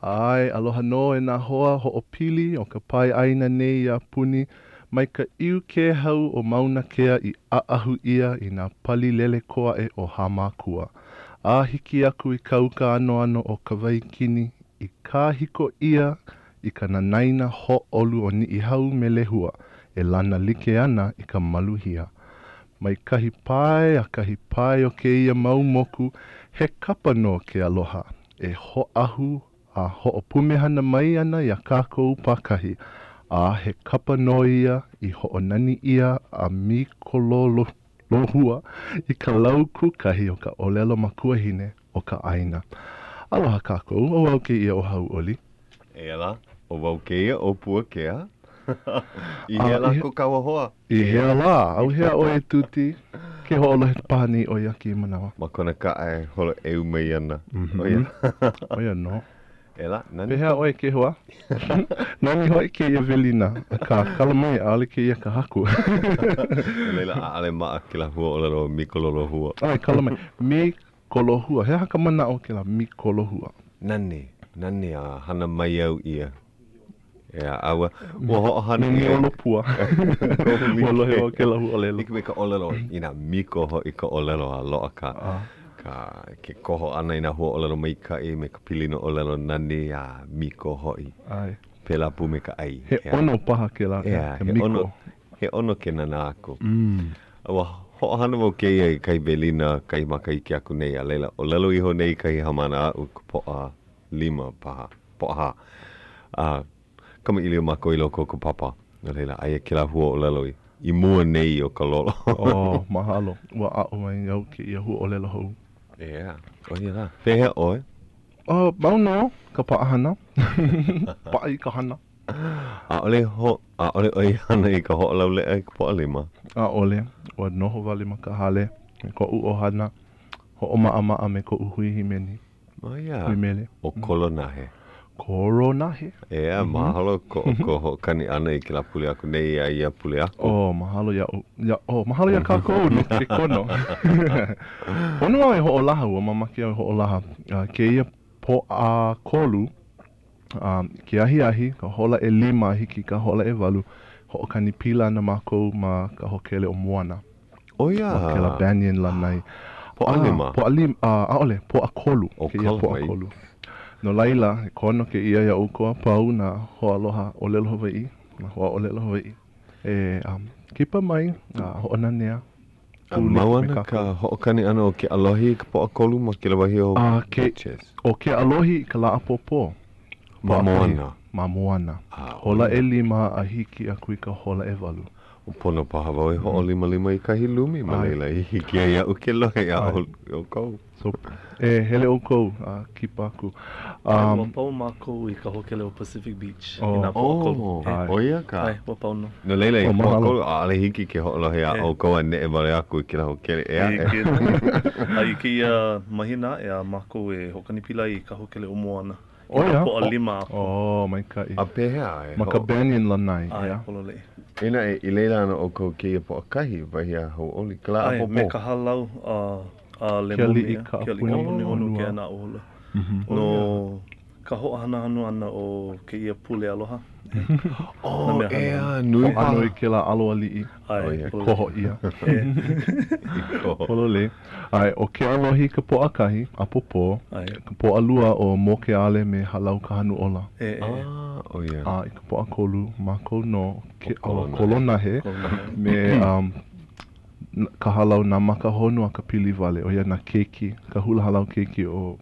Ai, aloha no e nā hoa ho'opili o ka pai aina nei a puni. Mai ka iu ke hau o mauna kea I a'ahu ia I nā pali lele koa e o Hamakua. A hiki aku I kauka ano o ka waikini I kā hiko ia I ka nanaina ho'olu o ni hau me lehua e lana like ana I ka maluhia. Mai kahi pai a kahi pai o ke ia maumoku he kapa no ke aloha e ho'ahu a ho'opumehana mai ana ia kākou pakahi a he kapa no ia I ho'onani ia a mikololo lohua I ka lauku kahi o ka olelo makuahine o ka aina. Aloha kākou, o au ke ia o hau oli. Ela, o wau ke ia o pua kea. I hea la ko kaua hoa. I hea la, au hea o e tuti ke ho'olohe pahani o ia ki manawa. Ma kona ka e holo e umei ana. Oia. Oia no. Ela, nani? Pehea oe ke hoa. Nani hoi ke ia velina. Ka kalamai ale ke ia ka haku. Leila ale maa ke la hua o lero mikololo hua. Ai, kalamai. Mikolohua. He haka mana o ke la mikolohua. Nani a hana mai au ia. Ea, aua. Ua hoa hana Nini olo pua. Ua lohe o ke la hua lelo. Ike me ka olelo. Ina miko ho I ka olelo a loa ka. Ke koho ana ina hua olelo mai ka I me ka pilino olelo nani a miko hoi. Ai. Pela pu me ka ai. He ono paha ke la. Ke miko. He ono ke nana ako. Awa ho hana mo ke ia I kai belina kai makai ke aku nei a leila. O lelo iho nei kai hamana au ka po'a lima paha. Po'a ha. Kama ili o mako I loko ko papa. Na leila aia ke la hua o lelo I mua nei o ka lolo. Oh, mahalo. Ua a'o mai au ke ia hua o lelo hou. Yeah, o ia la. Whehea oe? Mauna, ka paahana. Pa'i ka hana. A ole oi hana I ka ho'olau lea I ka po'a lima. A ole, ua noho wale ma ka hale. Me ko u hana. Ho'o maa me ko uhui himeni. O ia. Himele. O kolonahe. Koronahe. Ea, mahalo ko ho kani ana I ke la pule aku nei a ia pule aku. Oh, mahalo ya mahalo ya kākou no ke kono. Ono au e ho'olaha ua mamaki au e ho'olaha. Ke ia po a kolu, ke ahi, ka hola e lima hiki ka hola e walu, ho'okani pila na mākou ma ka hokele o Moana. O ia. Ma ke la banyan lanai. Po a lima? Po a lima, ole, po a kolu. O ke ia po a kolu. No laila, kono ke ia ia ukoa pau na hoa aloha o lelo Hawaii. Na hoa o lelo Hawaii. Kipa mai, ho'ona nea. Mauana ka ho'okani ana o ke alohi ka po a kolu ma ke la wahi o o ke alohi ka la apopo. Ma Moana. Hola e lima a hiki a kui ka hola e walu. O pono paha wau e ho'o lima I kahi lumi ma leila I hiki a ia uke lohe a o kou. So, hele o kou, kipa aku. Ua pau mākou I ka hokele o Pacific Beach. I nā po'akolu. O ia ka? Ai, ua pau no. No leila I po'akolu, ale hiki ke ho'o lohe a o kou a ne e wale aku I ke la hokele ea e. Ai ke ia mahina e a mākou e hokani pila I ka hokele o Moana. O ia? Po a lima. Mai kai. A pehea e. Ma ka banyan lanai. Ai, pololei. Ina I leila ana o kou ke ia po a kahi wahi a hau oli. Ka la a popo. Me ka halau a le moni. Kia li ka moni onu ke ana ola. No ka ho'ahana hanu ana o ke ia pule aloha. Ea, nui paha. Ano I ke la aloa li'i. Ai, Koho ia. Polole. Ai, o ke alohi ka po a kahi, a popo. Ka po a lua o mo ke ale me halau ka hanu ola. O ia. I ka po a kolu, mako no, ke kolonahe. Me ka halau na maka honu a ka pili vale. O ia na keiki, ka hula halau keiki o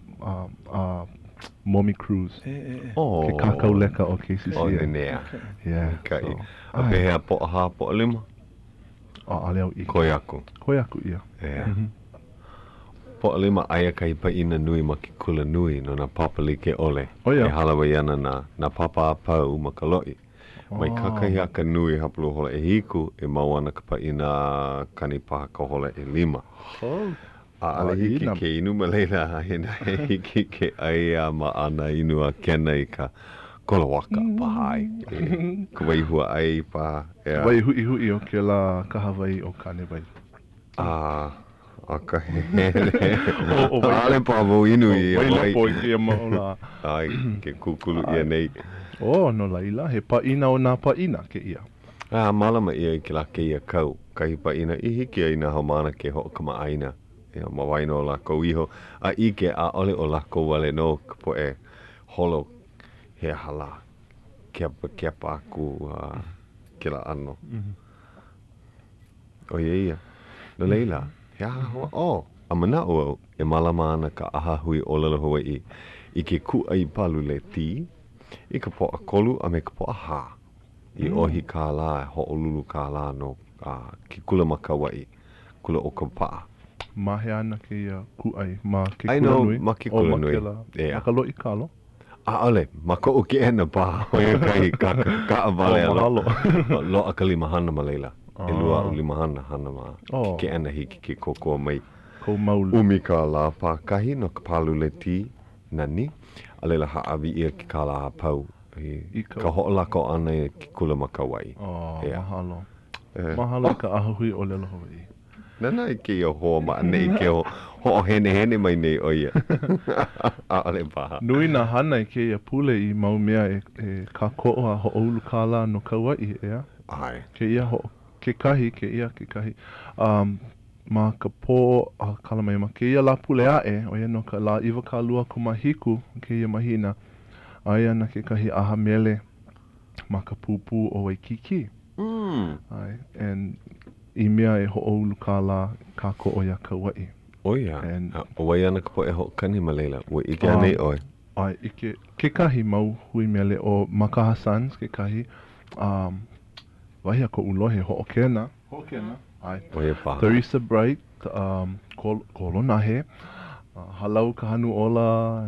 Mommy Cruise. Ke kakau leka o KCC. O nenea. Yeah. Kai. A pehea po a ha po a lima? Ale au I. Koi aku. Koi aku ia. Yeah. Po a lima aia kai pa ina nui ma ke kula nui no na papali ke ole. O ia. E halawa iana na papa a pau ma ka loi. Mai kakai aka nui hapulu hola e hiku e mauana ka pa ina kani paha ka hola e lima. A ale hiki ke inu ma leila hena hiki ke aia ma ana inu a kena I ka kolowaka pahai. Ka waihua ai pa. Wai hui o ke la ka Hawaii o kane wai. Aka hele. Ale pa mo inu I. Waila po I kia maola. Ai, ke kukulu ia nei. No laila, he paina o nā paina ke ia. Malama ia I ke la ke ia kau. Kahi paina I hiki ai nā haumana ke ho kama aina. Ia mawaino o lako iho. A ike a ole o lako wale no po e holo he hala. Kepa aku ke la ano. O ia. No leila. He aha hoa a mana o e malama ana ka aha hui o lalo Hawaii. I ke ku ai palu le ti. I ka po a kolu a me ka po a ha. I ohi ka la, ho o lulu ka la no ki kula makawai. Kula o ka paa. Mahe ana ke ia ku ai. Ma ke kula I know, nui. ma ke kula nui. Ma ka loi kalo. Ale, ma ko o ke ena pa. Hoi kai ka avale alo. Lo a ka limahana ma leila. E lua o limahana hana ma. Ke ena hiki ke kokoa mai. Ko maulu. Umi ka la pa kahi no ka palu le ti. Nani. Alela haawi ia ki ka la pau. Ka ho'olako ana e ki kula makawai. Mahalo. Mahalo ka ahui o lelo Hawaii. Nana I ke ia hoa ma ane I ke ho hene mai nei o ia. Ale paha. Nui na hana I ke ia pule I mau mea e ka koa ho olu kala no Kauai ea. Ai. Ke ia ho. Ke kahi. Ma ka pō a kalamai ma ke ia la pule ae o ia no ka la iwa ka lua kumahiku ke ia mahina. Ai ana ke kahi aha mele ma ka pūpū o Waikiki. Ai, and I mea e ho'oulu ka la ka ko o ia Kauai. O ia, o wai ana ka po e ho'okani ma leila, ua ike anei oi. Ai, ke kahi mau hui mele o Makaha Sons, ke kahi, wahi a ko ulohe ho'okena. Ai, o ia paha. Theresa Bright, kolona he, halau ka hanu ola,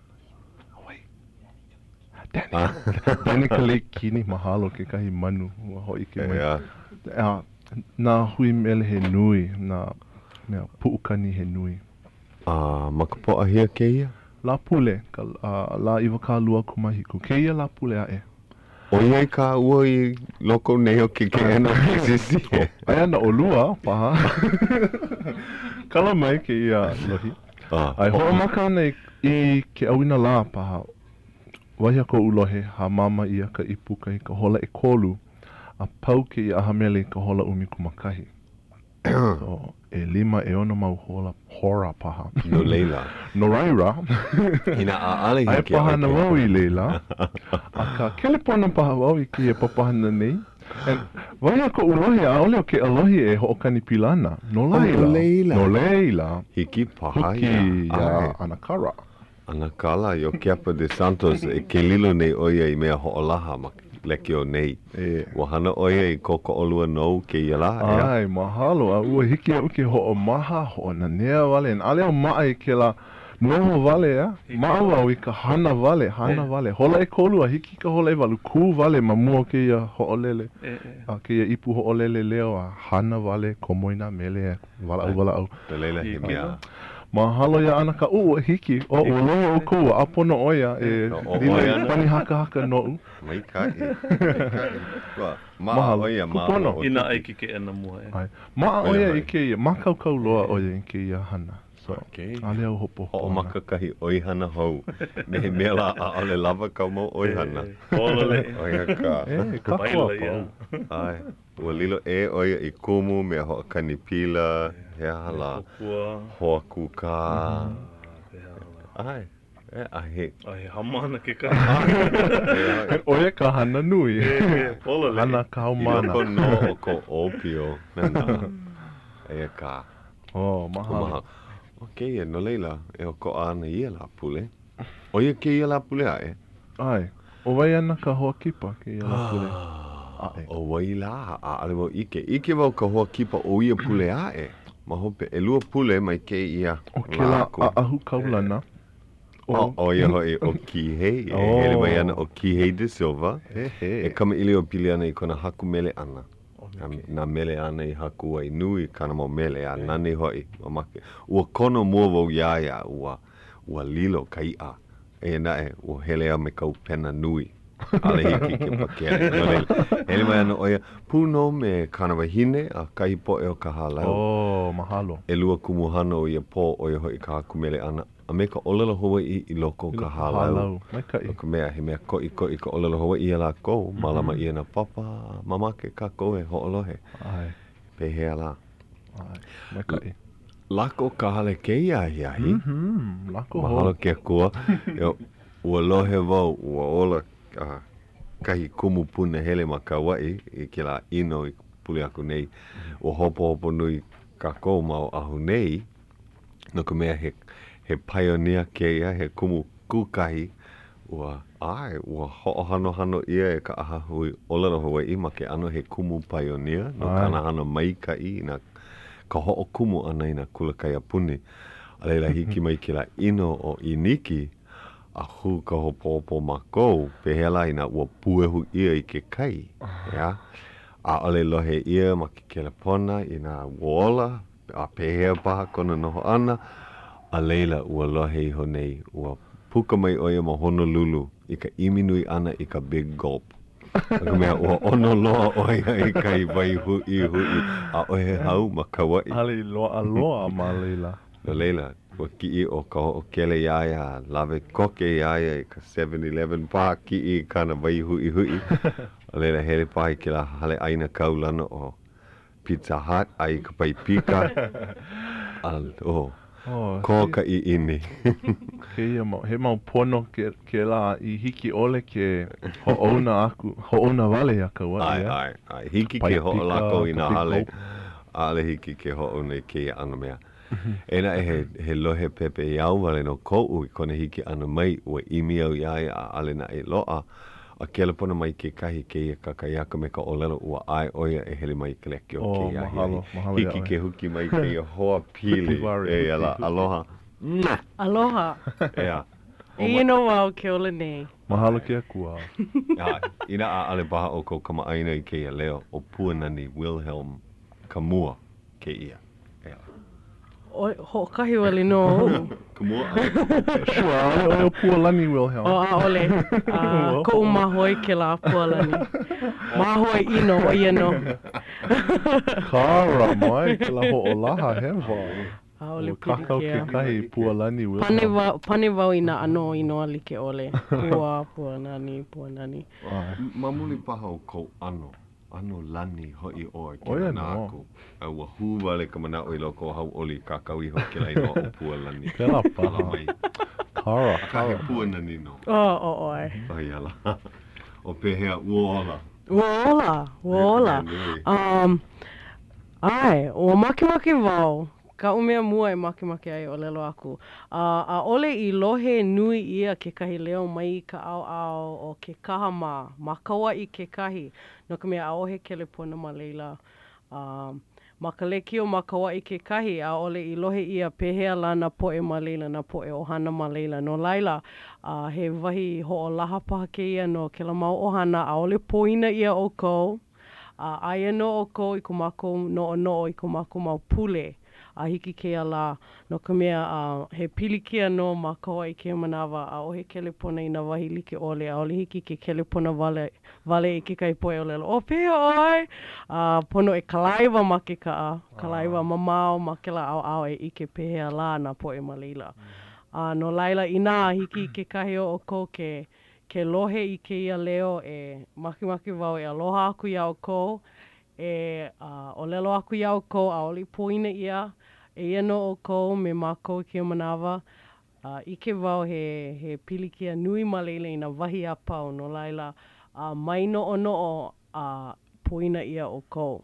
Danica Lake Kini mahalo ke kahi manu ua hoi ke mai. Nā hui mele he nui, nā puukani he nui. Ma ka po ahia ke ia? La pule, la iwa ka lua kumahiku. Ke ia la pule ae. O iai ka ua I loko neo ke ena sisi. Ai ana o lua, paha. Kala mai ke ia lohi. Ai hoa maka ana I ke awina la paha. Wahi a ko ulohe, ha mama ia ka ipuka I ka hola e kolu, a pau ke I aha mele ka hola umi kumakahi. So, e 5 e ono mau hora paha. No leila. No raira. Ina a ale ai paha na wau I leila. A ka kelepona paha wau I ki e papahana nei. And wahi a ko ulohe, a ole o ke alohi e ho'okani pilana. No leila. No leila. Hiki paha Huki ia Anakara. Anakala yo Kepa de Santos e ke lilo nei oia I mea ho'olaha ma leki o nei. Wahana oia I koko olua nou ke ia la. Ai, mahalo. A ua hiki au ke ho'omaha, ho'onanea wale. En aleo maa I ke la noho wale ea. Maa wau I ka hana wale. Hola e kolu a hiki ka hola e walu. Ku wale ma mua ke ia ho'olele. Ke ia ipu ho'olele leo a hana wale komoina mele e. Wala au. Te leila he mea. Mahalo ia ana ka hiki o loa o kou apono oia e lile pani haka no. Mai kai. Maa oia maa. Ina aiki ke ena mua e. Maa oia I ke ia, makaukau loa oia I ke ia hana. So, ale au hopo. O makakahi oihana hou. Nehe mea la a ale lava kau mau oihana. Olole. Oia ka. Ka kua pau. Ai. Ua lilo e oia I kumu mea hoa kanipila. Hea hala. Hoa kuka. Ai. Ahe. Ai, hamana ke ka. Oia ka hana nui. Olole. Hana ka haumana. Iloko no o ko opio. Nana. Ea ka. Mahalo. Okay, no leila. E o ko ana ia la pule. Oia ke ia la pule ae. Ai. O wai ana ka hoa kipa ke ia la pule. O wai la. Ale wau ike. Ike wau ka hoa kipa o ia pule ae. Ma hope e lua pule mai ke ia. O ke la ahu kaulana. O ia hoi o Kihei. E hele mai ana o Kihei de Silva. E kama ili o pili ana I kona haku mele ana. Nā mele ana I haku ai nui kana mo mele a nani hoi. Ua kono mua wau iaia ua lilo kai a. E nae ua hele a me kau pena nui. Ale hiki ke pakele. Ele mai ano oia puno me kanawahine a kahi poe o ka halau. Oh, mahalo. E lua kumuhana o ia po o ia hoi ka hakumele ana. A me ka olelo Hawaii i loko ka halau. Mai kai. O ka mea he mea ko i ka olelo Hawaii ia la kou. Malama ia na papa, mamake ka kou e ho'olohe. Ai. Pehea la. Ai. Mai kai. Lako ka hale ke iahi. Lako ho. Mahalo ke kua. Ua lohe wau, ua ola kahi kumu pune hele ma ka wai i ke la ino i puli aku nei. Ua hopo nui ka kou mau ahu nei. No ka mea he pioneer ke ia, he kumu kukahi. Ua ho'ohano ia e ka aha hui olelo Hawaii ma ke ano he kumu pioneer. No kana hana maikai na ka ho'o kumu ana i na kulakai a puni. A leila hiki mai ke la ino o Iniki. A hu ka hopo mako pehela ina ua puehu ia i ke kai. Ya. A ole lohe ia ma ke kelepona ina wola. A pehea paha kona noho ana. A leila ua lohe iho nei. Ua puka mai oia ma Honolulu. I ka iminui ana i ka big gulp. Ka mea ua ono loa oia i kai vai hui. A ohe hau ma Kauai. Ale loa ma leila. No leila. Ua ki'i o ka ho'okele iaia, lawe koke iaia i ka 7-Eleven pā ki'i kana vai hui. A leila hele pahi ke la hale aina kaulana o Pizza Hut ai ka pai pika. Ko ka i ini. He mau pono ke la i hiki ole ke ho'ona aku, ho'ona wale a Kauai. Ai. Hiki ke ho'olako i na hale. Ale hiki ke ho'ona i ke ana mea. Ena he lohe pepe iau wale no kou i kone hiki ana mai ua imi au iai a ale na e loa a kelepona mai ke kahi ke ia kakaiaka me ka olelo ua ai oia e hele mai ke leke o ke ia hiki ke huki mai ke ia hoa pili e ala aloha aloha ea ino wau ke ole nei mahalo ke akua ina a ale baha o kou kama aina i ke ia leo o Puanani Wilhelm Kamua ke ia ho kahi wale no. Kamua. Sure, o Pualani Wilhelm. Ole. Ko mahoi ke la Pualani. Mahoi ino o ia no. Kara mai ke la ho'olaha hewa. Ole kakau ke kahi Pualani Wilhelm. Pane wau ina ano ino ali ke ole. Puanani. Mamuli paha o kou ano. Ano lani hoi oe ke na aku. A ua hu wale ka mana o i loko hau oli kakau iho ke lai no o Pualani. Ke la paha. Kara. Ka he Puanani no. Oi. Ai ala. O pehea uola. Uola. Ai, o makimaki wau. Ka umea mua e makimaki ai o lelo aku. A ole I lohe nui ia ke kahi leo mai ka au o ke kaha ma kaua I ke kahi. No ka mea a ohe kelepona ma leila. Ma ka leki o ma kaua I ke kahi a ole I lohe ia pehea lana poe ma leila na poe ohana ma leila. No laila he wahi ho'olaha paha ke ia no ke la mau ohana a ole poina ia o kou. Aia no o kou I kumako no I kumako mau pule. A hiki ke ala no ka mea he pilikia no ma kaua I ke manawa a ohe kelepona I na wahi like ole a ole hiki ke kelepona wale I ke kai poe o lelo. O pia oi! Pono e kalaiwa ma ke kaa. Kalaiwa mamao ma ke la au e ike pehea la na poe ma leila. No laila ina hiki ke kahi o ko ke lohe I ke ia leo e makimaki wau e aloha aku ia o ko. O lelo aku ia o ko a oli poina ia. E ia no o kou me mākou ki o manawa. Ike wau he pilikia nui malele I na wahi a pau no laila. Mai no o poina ia o kou.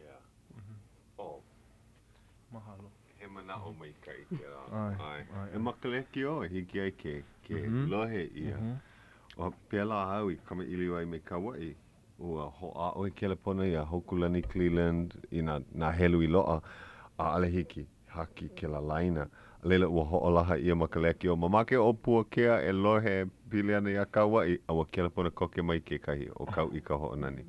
Mahalo. He mana o mai kai ke ai. E makaleki o hiki ai ke lohe ia. O pela hau I kama iliwai me Kauai. Ua hoa oi kelepona ia Hokulani Cleveland I na helu I loa. A ale hiki. Haki ke la laina. Leila ua ho'olaha ia makaleki o mamake o Puakea e lohe piliana ia Kauai. A ua kelepona koke mai ke kahi o kau I ka ho'onani.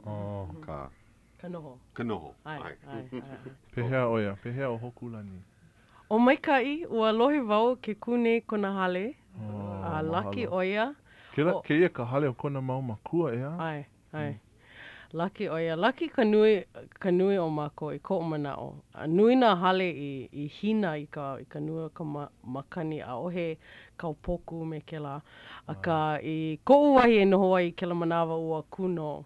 Kanoho. Ai. Pehea o Hokulani. O Maikai, ua lohe wau ke kune kona hale. Laki oia. Ke ia ka hale o kona mau makua ea? Ai. Laki o ia. Laki ka nui o mako i ko o manao. Nui na hale i hina i ka nui o ka makani a ohe kaupoku me ke la. A ka i ko wahi e noho ai i ke la manawa ua kuno.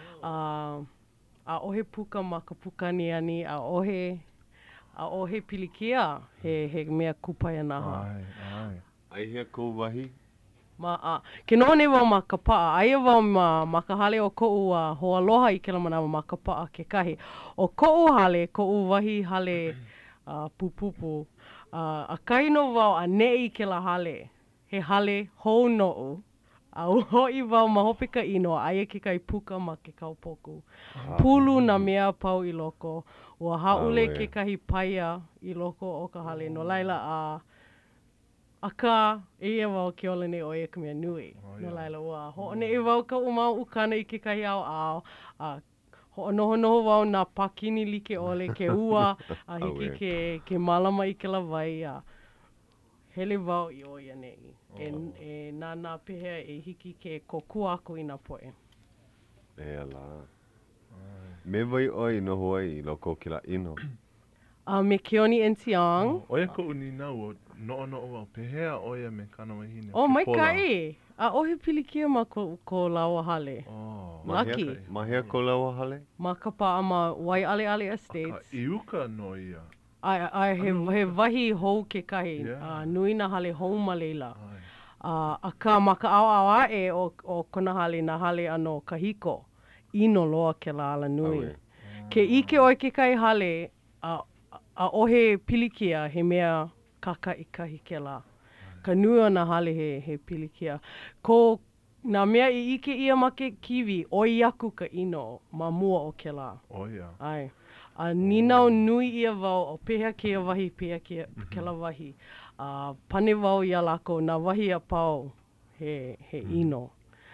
A ohe puka ma ka pukani ani, a ohe pilikia he mea kupai anaha. Ai hea kou wahi? Ke noho nei wau ma ka paa. Aia wau ma ka hale o ko'u hoa aloha i ke la manawa ma ka paa ke kahi. O ko'u hale, ko'u wahi hale pupupu. A kai no wau a ne'i ke la hale. He hale hou no'u. A hoi wau ma hope ka ino, aia ke kai puka ma ke kaupoku. Pulu na mea pau i loko. Ua haule ke kahi paia i loko o ka hale. No laila a ka ia wau ke ola nei o ia ka mea nui. No laila ua ho'one i wau ka umau ukana i ke kahi au. Ho'onoho wau na pakini like ole ke ua. A hiki ke malama i ke lawai. Hele wau i o ia nei. E nana pehea e hiki ke kokua aku i nā poe. E ala. Me wai oi noho ai i loko ki la ino. Me Keoni Entiang. Oia ko unina ua no wau. Pehea oia me kana wahine. Mai kai. A ohe pilikia ma ko lawa hale. Lucky. Ma hea ko lawa hale? Ma ka paa ma Waialeale Estates. A iuka no ia. He wahi hou ke kahi. Nui na hale hou ma leila. A ka ma ka au ae o kona hale na hale ano kahiko. Ino loa ke la ala nui. Ke ike oi ke kai hale a ohe pilikia he mea kaka i kahi ke la. Ka nui o na hale he pilikia. Ko nā mea i ike ia ma ke kiwi, oi aku ka ino ma mua o ke la. Ai. A ninau nui ia wau o pehea ke wahi, pehea ke la wahi. Pane wau ia lako, nā wahi a pau he ino.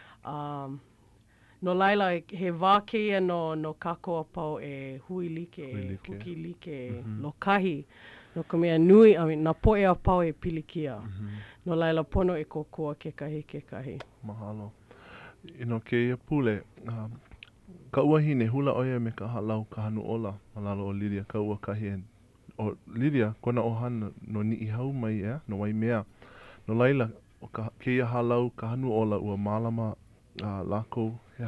No laila, he wā keia no kako a pau e huki like, lokahi. No ka mea nui, nā poe a pau e pilikia. No laila, pono e kokua ke kahi. Mahalo. Ino ke ia pule, ka ua hine hula oia me ka halau ka hanu ola. Malalo o Lidia, ka ua kahi o Lidia, kona ohana no ni i hau mai no wai mea. No laila, ke ia halau ka hanu ola ua malama lako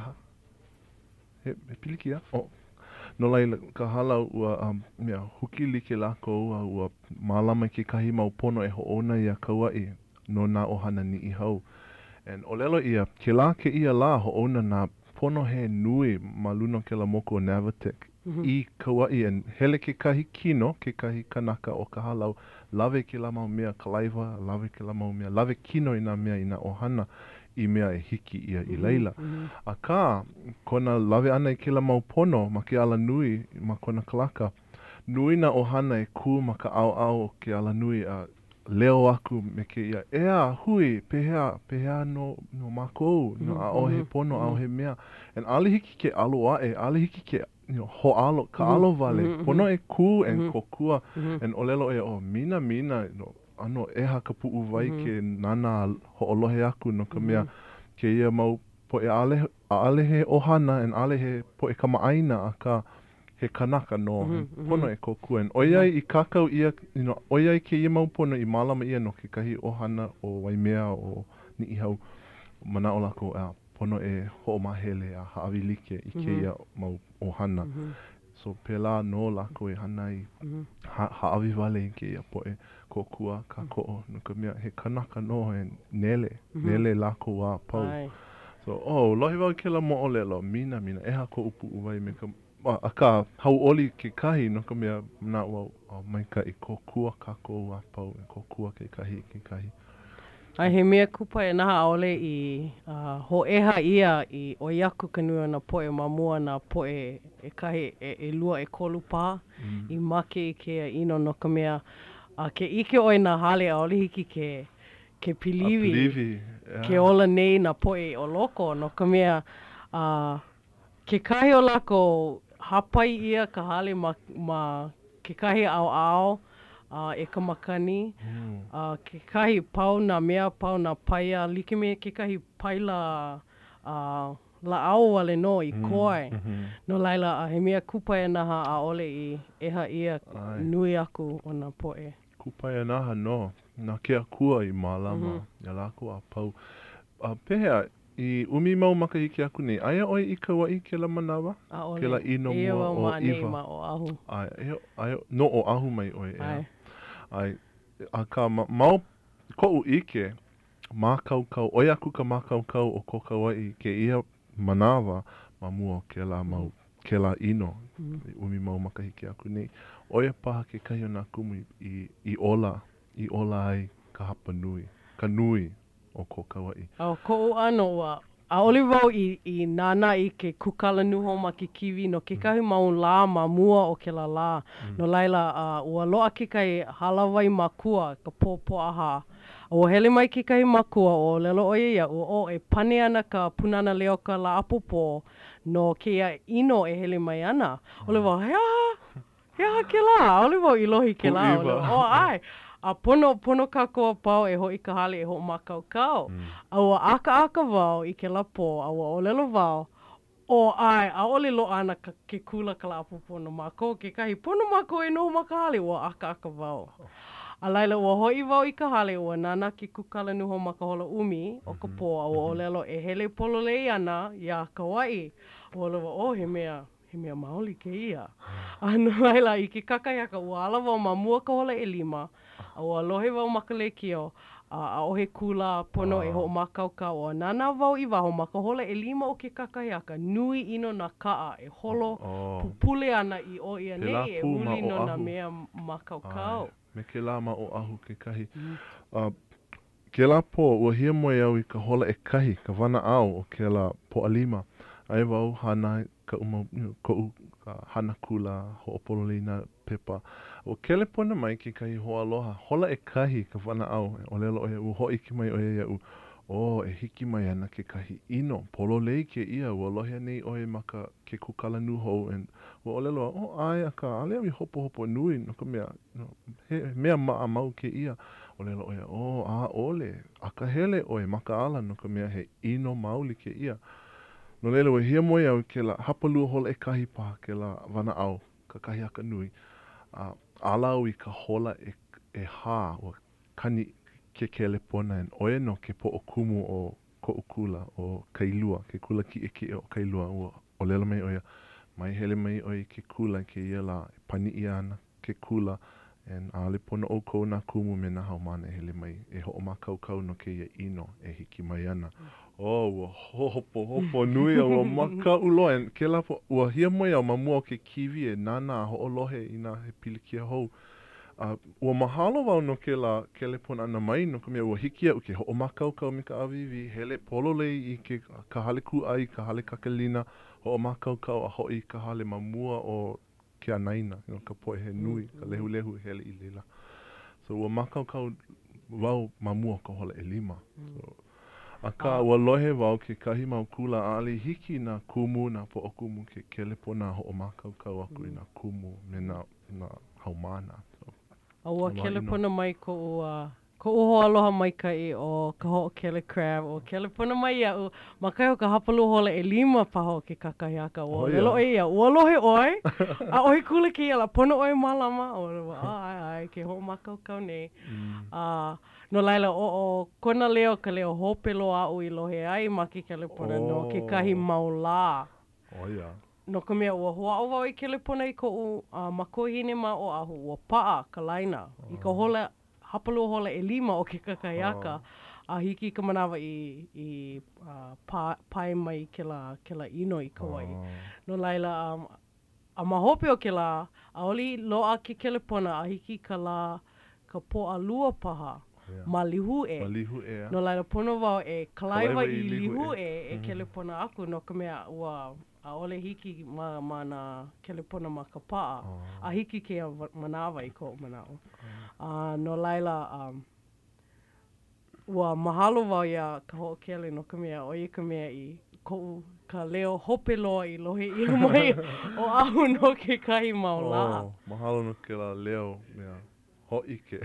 he pilikia. No laila, ka halau ua huki like lako ua malama ke kahi mau pono e ho'ona ia kauai no nā ohana ni i hau. And o lelo ia, ke la ke ia la ho'ona nā pono he nui ma luna ke la moko o Navatek i kauai. And hele ke kahi kino, ke kahi kanaka o ka halau, lave ke la mau mea kalaiwa, lave ke la mau mea, lave kino i nā mea i nā ohana i mea e hiki ia i leila. A ka, kona lave ana i ke la mau pono ma ke ala nui ma kona kalaka, nui na ohana e ku ma ka au o ke ala nui a leo aku me ke ia. Ea, hui, pehea no mako, no a o he pono, a o he mea. And ale hiki ke alo ae, ale hiki ke ho alo, ka alo vale. Pono e ku en kokua. And o lelo e mina, no, ano eha ka puu vai ke nana ho'olohe aku no ka mea ke ia mau po e ale he ohana and ale he po e kamaaina a ka he kanaka no pono e kokua. And oiai I kakau ia, oiai ke ia mau pono I malama ia no ke kahi ohana o Waimea o ni ihau mana o lako pono e ho'omahele a haawi like I ke ia mau ohana. So pela no lako e hana I haawi wale I ke ia po e kokua ka ko'o no ka mea he kanaka no e nele lako a pau. So lohi wau ke la mo'o lelo mina eha ko upu uwai me ka a ka hau oli ke kahi no ka mea na wau mai ka I kokua ka ko'o a pau e kokua ke kahi. Ai he mea kupa e naha aole I ho eha ia I oiaku ka nui na poe ma mua na poe e kahi e lua e kolu pā I make I ke ino no ka mea ke ike oi na hale a ole hiki ke piliwi ke ola nei na poe o loko no ka mea ke kahi o lako hapai ia ka hale ma ke kahi au e ka makani, ke kahi pau na mea pau na paia, like me ke kahi paila la au wale no I koe. No laila he mea kupa e naha a ole I eha ia nui aku o na poe. Kupa e naha no, na ke akua I mālama, ia lako a pau. Pehea, I umi mau makahiki aku nei, aia oi I ka wai ke la manawa? A ole, ke la ino mua o iwa. ma o ahu. Ai, no o ahu mai oi ea. Ai, a ka mau ko'u ike, mākaukau, oi aku ka mākaukau o ko ka wai ke ia manawa, ma mua o ke la mau, ke la ino, umi mau makahiki aku nei. Oia paha ke kahi o nā kumu I ola ai ka hapa nui, ka nui o ko ka wai. Ko'u ano wa, a ole wau I nana I ke kukala nuho ma ke kiwi no ke kahi mau lā ma mua o ke la lā. No laila, ua loa ke kai halawai makua, ka pōpō aha. O hele mai ke kahi makua o lelo oia ia, o e pane ana ka punana leo ka la apopō, no ke ia ino e hele mai ana. Ole wau, hea ke la, ole wau I lohi ke la. Ai. A pono kākoa pau e hoi ka hale e ho makaukau. Aua aka wau I ke lapo, aua o lelo wau. Ai, a ole lo ana ke kula ka la apopo no mako, ke kahi pono mako e no makahale, ua aka wau. A laila ua hoi wau I ka hale, ua nana ke kukala nuho makahola umi, o ka pō, aua o lelo e hele polo lei ana, ia ka wai. Ua lewa, he mea maoli ke ia. Ano laila I ke kakaiaka, ua ala wau ma mua ka hola e 5, ua lohe wau makalekio, a ohe kula pono e ho makaukau, o nana wau I waho makahola e 5 o ke kakaiaka, nui ino na kaa, e holo pupule ana I o ia nei, e uli no na mea makaukau. Me ke la ma o ahu ke kahi. Ke la po, ua hia moe au I ka hola e kahi, ka wana au o ke la po a 5. Ai wau hana ka ko'u hana kula ho'opolo leina pepa. O kele pona mai ke kahi hoa aloha. Hola e kahi ka wana au. O lelo oia u hoi ki mai oia ia e hiki mai ana ke kahi ino. Polo lei ke ia. Ua lohia nei oia maka ke kukala nuho. Ua o lelo ai a ka alea mi hopo nui. No ka mea, mea maa mau ke ia. O lelo oia a ole. Aka hele oia maka ala no ka mea he ino mauli ke ia. No lele wa hia moe au ke la hapalua hola e kahi paha ke la wana au, ka kahi aka nui. Ala au I ka hola e hā, o kani ke kele pona en oe no ke po o kumu o ko ukula o kailua, ke kula ki o kailua o lele mai oia. Mai hele mai oia ke kula ke ia la pani ia ana ke kula en ale pona o kou na kumu me na haumana hele mai e ho o makaukau no ke ia ino e hiki mai ana. Ua hopo nui ua maka uloa. En ke lapo, ua hia moe au mamua o ke kiwi e nana ho o lohe I nā he pilikia hou. Ua mahalo wau no ke la kele pona ana mai no ka mea ua hiki au ke ho o makaukau me ka awiwi. Hele polo lei I ke ka hale kuai, ka hale kakalina, ho o makaukau a hoi ka hale mamua o ke anaina. Ka poe he nui, ka lehu hele I lela. So ua makaukau wau mamua ka hola e 5. Aka ua lohe wau ke kahi mau kula ali hiki na kumu na po o kumu ke kele pona ho o makaukau aku I na kumu me na haumana. Ua kele pona mai ko ho aloha mai kai o ka ho kele crab o kele pona mai ia makai o ka hapalu hola e 5 paho ke kakahiaka o lelo e ia ua lohe oi a oi kule ke ia la pono oi malama o ai ke ho makaukau nei. No laila o kona leo ka leo hopelo au I lohe ai ma ke kele pona no ke kahi mau lā. No ka mea ua hoa o wau I kele pona I ko makohine ma o ahu ua paa ka laina. I ka hola hapalu hola e 5 o ke kakahiaka a hiki ka manawa I pai mai ke la ino I ka wai. No laila a mahope o ke la a oli loa ke kele pona a hiki ka la ka po a lua paha. Ma lihu e. No laila pono wau e kalaiwa I lihu e kele pona aku no ka mea ua a ole hiki ma na kele pona ma ka paa. A hiki ke a manawa I ko manao. No laila ua mahalo wau ia ka ho kele no ka mea o I ka mea I ko ka leo hope loa I lohe I mai o ahu no ke kahi mau lā. Mahalo no ke la leo mea Ho ike.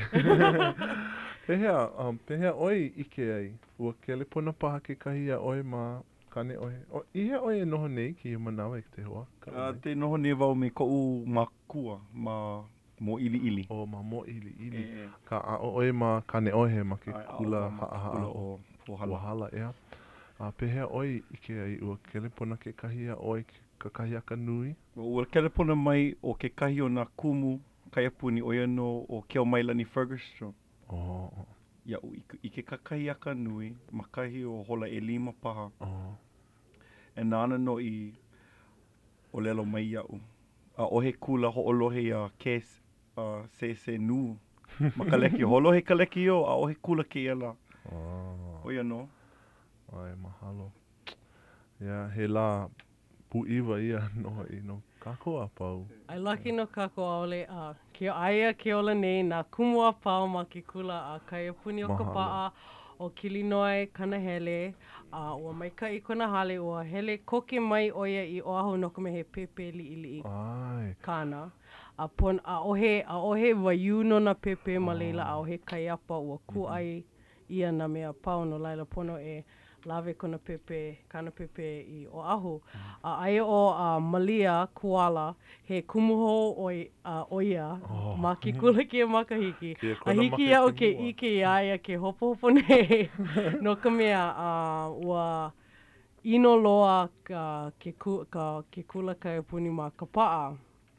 Pehea oi ike ai. Ua kelepona paha ke kahi a oi ma kane oi. Ihe oi e noho nei ki manawa i te hoa? Te noho nei wau me ko'u makua ma mo ili. O ma mo ili. Ka a oi ma kane ohe ma ke kula haa o Wahala, ea. Pehea oi ike ai ua kelepona ke kahi a oi ka kahi aka nui? Ua kelepona mai o ke kahi o nā kumu kaiapuni o iano o Keo Mailani Ferguson. Ia i ke kakahi aka nui, makahi o hola e 5 paha. E nāna no i o lelo mai iau. A ohe kula ho'olohe a kes se nu. Makaleki holohe kaleki o a ohe kula ke ia la. O iano. Ai, mahalo. Ia, he la pu'iwa ia no i no kako a pau. Ai laki no kako a ole a ke aia ke ola nei nā kumu a pau ma ke kula a kaiapuni o ka paa o Kilinoe Kanahele. Ua maika i kona hale ua hele koke mai oia i oahu no ka me he pepe li kāna. A ohe waiu no na pepe ma leila a ohe kaiapa ua kuai ia na mea pau no laila pono e lawe kona pepe, kana pepe i Oahu. Aia o Malia Kuala, he kumuho oia ma ke kula kia makahiki. A hiki au ke ike iaia ke hopo nei. No ka mea ua ino loa ke kula kaiapuni ma ka paa.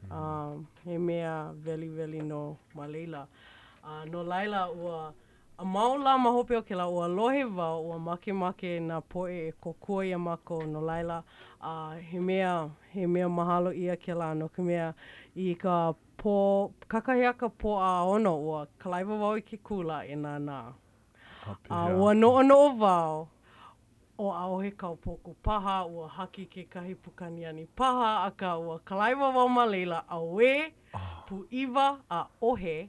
He mea veli no ma leila. No laila ua a maula ma hope o ke la ua lohe wau ua make na poe e kokua ia mako no laila he mea mahalo ia ke la no ka mea i ka kakahi aka po a ono ua kalaiwa wau i ke kula e nānā. Ua no'o wau o aohe kaupoku paha ua haki ke kahi pukani ani paha aka ua kalaiwa wau ma leila a we pu'iwa a ohe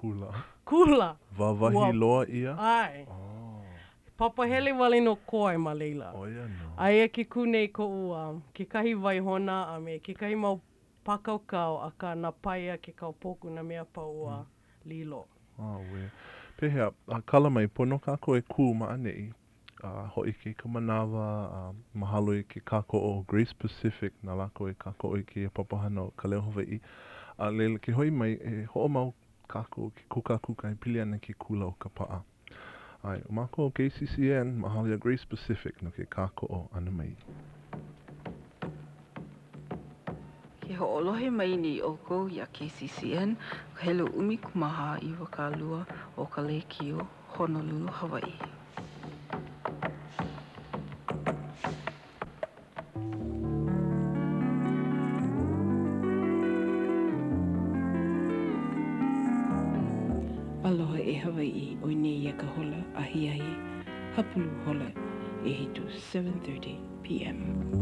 Kula. Wawahi loa ia? Ai. Papahele wale no koe ma leila. Oia no. Aia ke kune ko ke kahi waihona a me ke kahi mau pakaukau a ka na paia ke kaupoku na mea paua lilo. We. Pehea, kala mai pono kako e ku maanei. Hoi ke ka manawa, mahalo i ke kako o Grace Pacific na lako e kako i ke papahana o ka leo Hawaii. Leila ke hoi mai e ho'o mau kako ke kuka e pili ana ke kula o ka paa. Ai, mako o KCCN, mahalo ia Grace Pacific no ke kako o ana mai. Ke ho'olohe mai ni o kou ia KCCN, ka hele umi kumaha I wakalua o ka Leikio, Honolulu, Hawaii. Aloha e Hawaii o nei ia ka hola ahiahi, hapulu hola e hitu 7:30 p.m.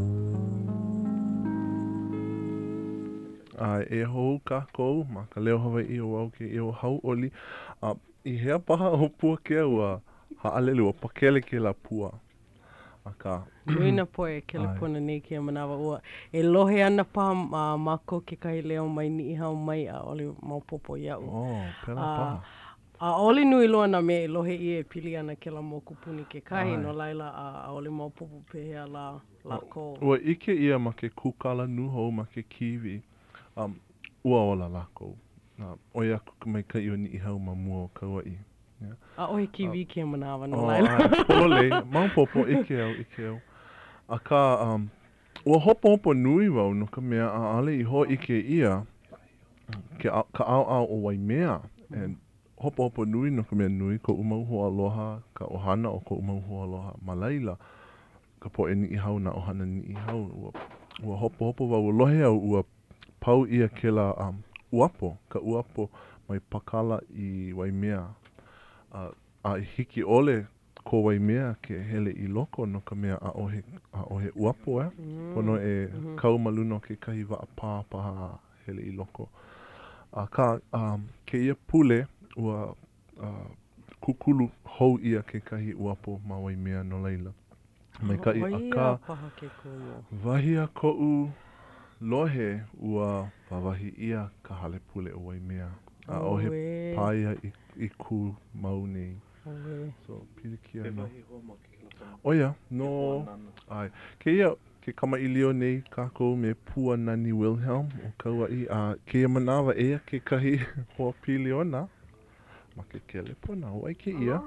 E hou kako, ma ka leo Hawaii o au ke o hau oli. I hea paha o pua ke ua haalele ua pakele ke la pua. Aka. Nuina poe ke la puna nei ke manawa ua. E lohe ana paha mako ke kahi leo mai ni hau mai a ole maupopo iau. Pela paha. A ole nui loa na me lohe I e pili ana ke la mokupuni ke kahi no laila a ole maupopo pehea la ko. Ua ike ia ma ke kukala nuho ma ke kiwi. Ua ola lako. Oi aku mai ka ioni I hau ma mua o Kauai. A ohe kiwi ke manawa no laila. Pololei, maupopo ike au. Aka, ua hopo nui wau no ka mea a ale I ho ike ia ka au o Waimea. And hopo nui no ka mea nui ko umauho aloha, ka ohana o ko umauho aloha ma laila. Ka poe ni I hau na ohana ni I hau. Ua hopo wau lohe au ua pau ia ke la uapo, ka uapo mai pakala I Waimea. A hiki ole ko Waimea ke hele I loko no ka mea a ohe uapo Pono e kau maluna ke kahi wa paha hele I loko. Ke ia pule ua kukulu hou ia ke kahi uapo ma Waimea no leila. Mai ka I aka wahia ko'u lohe ua wawahi ia ka hale pule o Waimea. A o he paia I ku mau nei. So, pilikia no. Oia, no. Ai. Ke kama ilio nei kako me Pua Nani Wilhelm o Kauai. Ke manawa ea ke kahi hoa pili ona. Ma ke kelepona, o ai ke ia.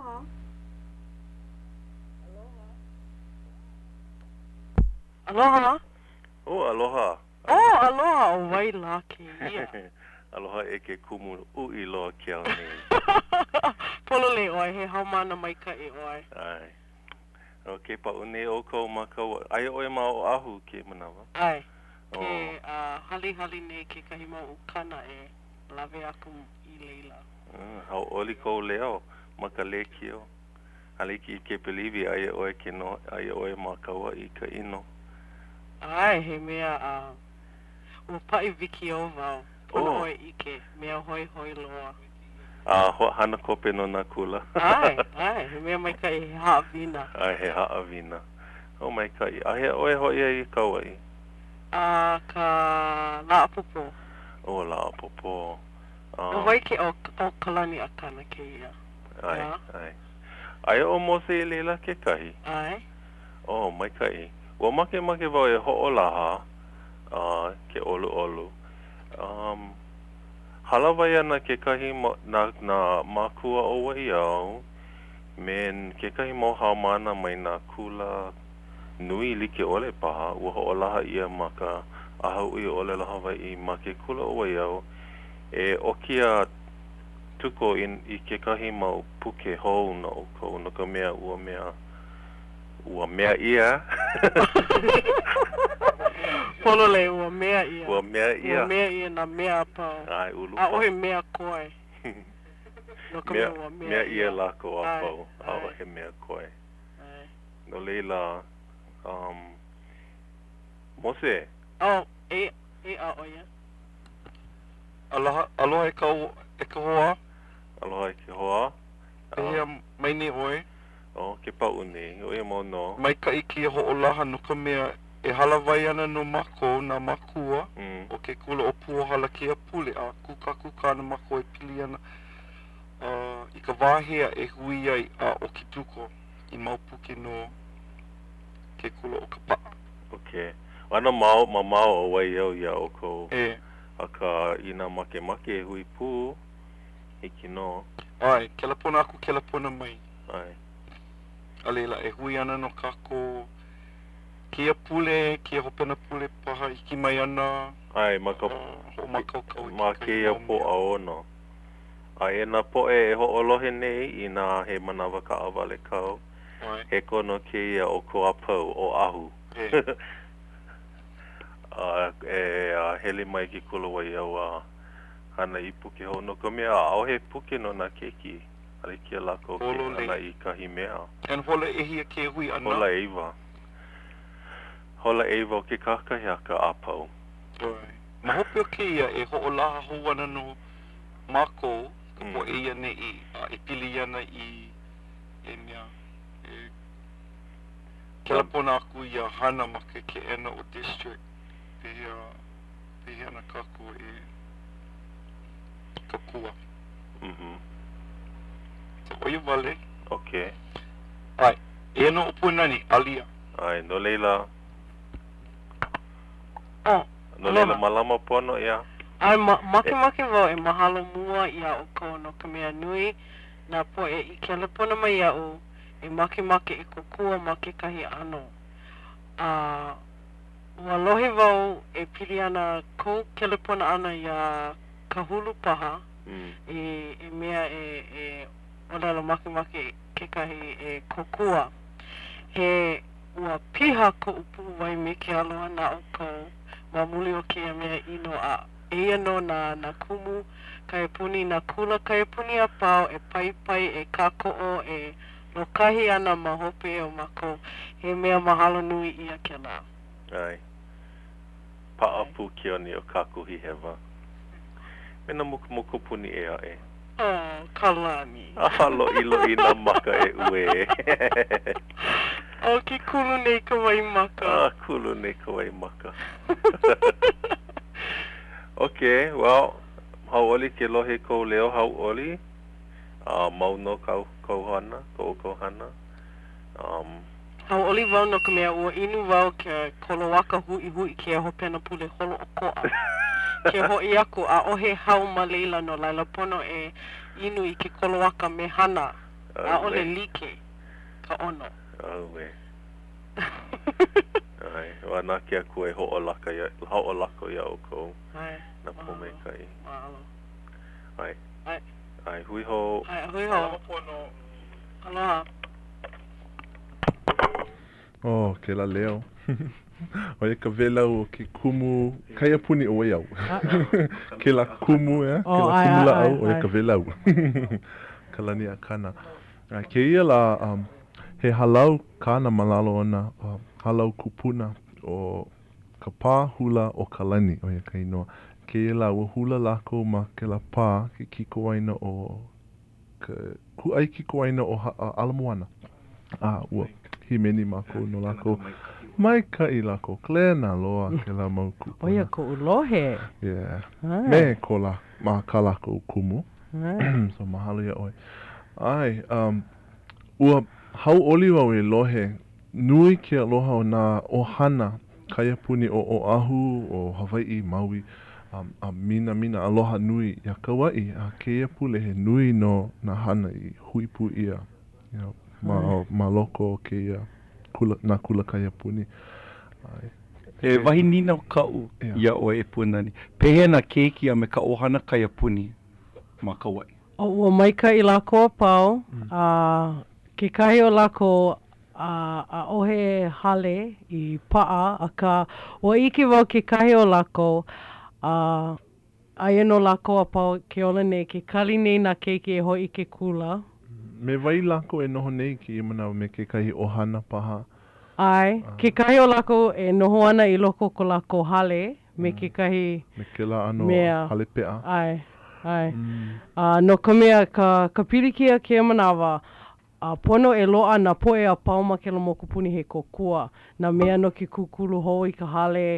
Aloha. Oh, aloha. Oh, aloha o waila ke ia. Aloha e ke kumu ui loa kia nei. Polole oi, he haumana maika e oi. Ai. O ke paune o kou makau. Ai oi ma o ahu ke manawa. Ai. Ke hali nei ke kahi mau ukana e lawe aku I leila. Hau oli kou leo, maka le kio. Haliki ke pelivi ai oi ke no, ai oi ma kaua I ka ino. Ai, he mea ua pai viki o vau. Pono oi ike, mea hoi loa. Hana kope no nā kula. ai, he mea maika he haawina. Ai, he haawina. O maika I. He oi hoi ai Kauai. Ka Laapopo. O Laapopo. No wai ke o Kalani Akana ke ia. Ai. Ai o Mose I leila ke kahi. Ai. O maika I. Ua make wau e ho'olaha ke olu. Halawai ana ke kahi na makua o wai au, men ke kahi mau haumana mai nā kula nui like ole paha, ua ho'olaha ia ma ka ahau I ole la Hawaii ma ke kula o wai au, e okia tuko I ke kahi mau puke hou no kou no ka mea ua mea ia. Polole ua mea ia. Ua mea ia. Ua mea ia na mea pau. Ai, ulu. Ohe mea koe. No ka mea ua mea ia lako a pau. Ohe mea koe. No leila, Mose. Oh, e a oia. Aloha e ka hoa. Aloha e ke hoa. Pehea mai ni oe. O, ke pau nei. Oe mo no. Mai ka iki ho'olaha no ka mea e halawai ana no mako na makua o ke kula o puahala kia pule a kuka na mako e pili ana I ka wāhea e hui ai a o ki tuko I maupuke no ke kula o ka paa. Okay. Ana mau o wai au ia o ko. E. Aka ina make e hui pū hiki no. Ai, kelepona aku kelepona mai. Ai. Alela e hui ana no kako kia pule, kia hopena pule paha iki mai ana. Ai, maka ma kia po aono. Ai, e na po e ho'olohe nei I nā he manawa ka awale kau. He kono kia o ko apau o ahu. Hele mai ki kula wai au hana I puke ho no ka mea au he puke no na keki. Ale kia lako ke ana I kahi mea. And hola ehia ke hui ana? Hola eiva. Hola eiva o ke kakahi aka apau. Ma hope o ke ia e ho'olaha hou ana no mako ka po eia ne I pili ana I e mea. Kelepona aku ia hana ma ke ena o district. Pehea na kako e kakua. So oia wale. Okay. Ai, e no upu nani, alia. Ai, no leila. Oh. No leila malama pono ia. Ai, make wau e mahalo mua ia o ko no ka mea nui. Na po e I kelepona mai au e make e kokua ma ke kahi ano. Ua lohe wau e pili ana kou kelepona ana ia kahulu paha. E mea e olelo make ke kahi e kokua. He ua piha ko upu wai me ke aloha na o kou. Ma muli o ke mea ino a eia no na kumu kai puni na kula kai puni a pau e pai e kako'o e lokahi ana ma hope o mako he mea mahalo nui ia ke la. Ai. Pa'apu ki oni o kakuhi hewa. Mena muku puni ea e. Oh, kalani. Lo ina maka e ue. Oh, ki kulu nei ka wai maka. Kulu nei ka wai maka. Okay, well, hau oli ke lohe kou leo hau oli. Mau no kou hana, kou hana. Hau oli wau no ka mea ua inu wau ke kolowaka hui ke hopena pule holo o koa. Ke hoi aku a ohe hau ma leila no laila pono e inu I ke kolowaka me hana. A ole like ka ono. Auwe. Ai, wana ke aku e ho'olaka ya o kou. Ai. Na pome kai. Mahalo. Ai. Ai. Ai, hui ho. Ai, hui ho. Aloha. Oh, ke la leo. Oia ka velau o ke kumu kaia puni o iau. Ke la kumu, ke la kumu la au, oia ka velau. Ka lani a kana. Ke ia la, he halau kana malalo ona, halau kupuna o ka pā hula o ka lani, oia ka inoa. Ke ia la ua hula lako ma ke la pā, ke kiko aina o, kuai kiko aina o Alamoana. Ua himeni mako no lako. Mai ka I lako, klena loa ke la mau kupuna. Oia ko ulohe. Yeah. Me ko la, ma ka lako kumu. So mahalo ia oi. Ai, ua hau oli wau e lohe, nui ke aloha o nā ohana, kaia puni o Oahu, o Hawaii, Maui, a mina aloha nui ia Kauai, a keia pule he nui no nā hana I huipu ia, you know, ma loko o keia nā kula kaia puni. Ai. E wahi nina o kau ia o e punani. Pehena keiki a me ka ohana kaia puni ma Kauai. O ua maika I lako a pau, ke kahi o lako a ohe hale I paa, a ka ua iki wau ke kahi o lako, aia no lako a pau ke ola nei, ke kali nei na keiki e hoi ke kula. Me wai lako e noho nei ki imana me ke kahi ohana paha. Ai, ke kahi o lako e noho ana I loko ko lako hale, me ke kahi me ke la ano mea. Hale pea. Ai. No ka mea ka pirikia ke manawa, pono e loa na poe a pauma ke la mokupuni he kokua. Na mea no ke kukulu hou I ka hale,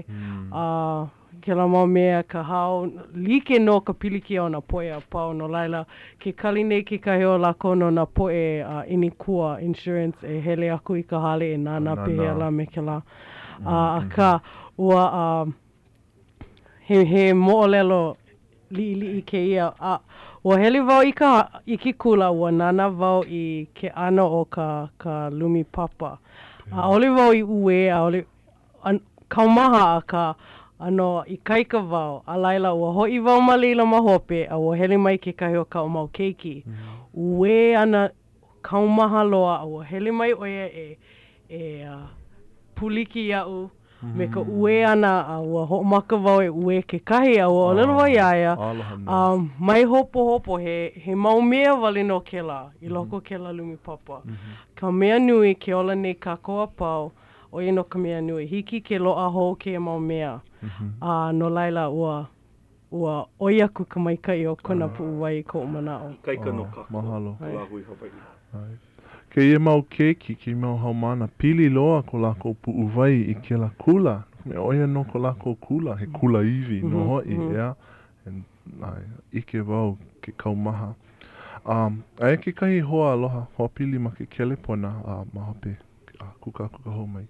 ke la mau mea ka hao. Like no ka pirikia o na poe a pau no laila. Ke kali nei ke kahi o lako no na poe inikua insurance e hele aku I ka hale e nana pehe ala me ke la. Ka ua he mo'olelo li ke ia ua hele wau I ki kula ua nana wau I ke ano o ka lumi papa. Ole wau I ue ole kaumaha a ka ano I kaika wau a laila ua hoi wau ma leila ma hope a ua hele mai ke kahi o ka o mau keiki. Ue ana kaumaha loa a ua hele mai oia e puliki iau me ka ue ana a ua ho'omaka wau e ue ke kahi a ua olelo wai aia. Mai hopo he mau mea wale no ke la I loko ke la lumi papa. Ka mea nui ke ola nei kakoa pau o no ka mea nui. Hiki ke loa hou ke mau mea. No laila ua oi aku ka maikai o kona puu wai ko manao. Kaika no ka. Mahalo. Hui Hawaii. Ke ia mau keiki, ke mau haumana, pili loa ko lako puu wai I ke la kula. Me oia no ko lako kula, he kula iwi no hoi, ea. Ike wau ke kaumaha. Aia ke kahi hoa aloha, hoa pili ma ke kelepona, ma hope, kuka hou mai.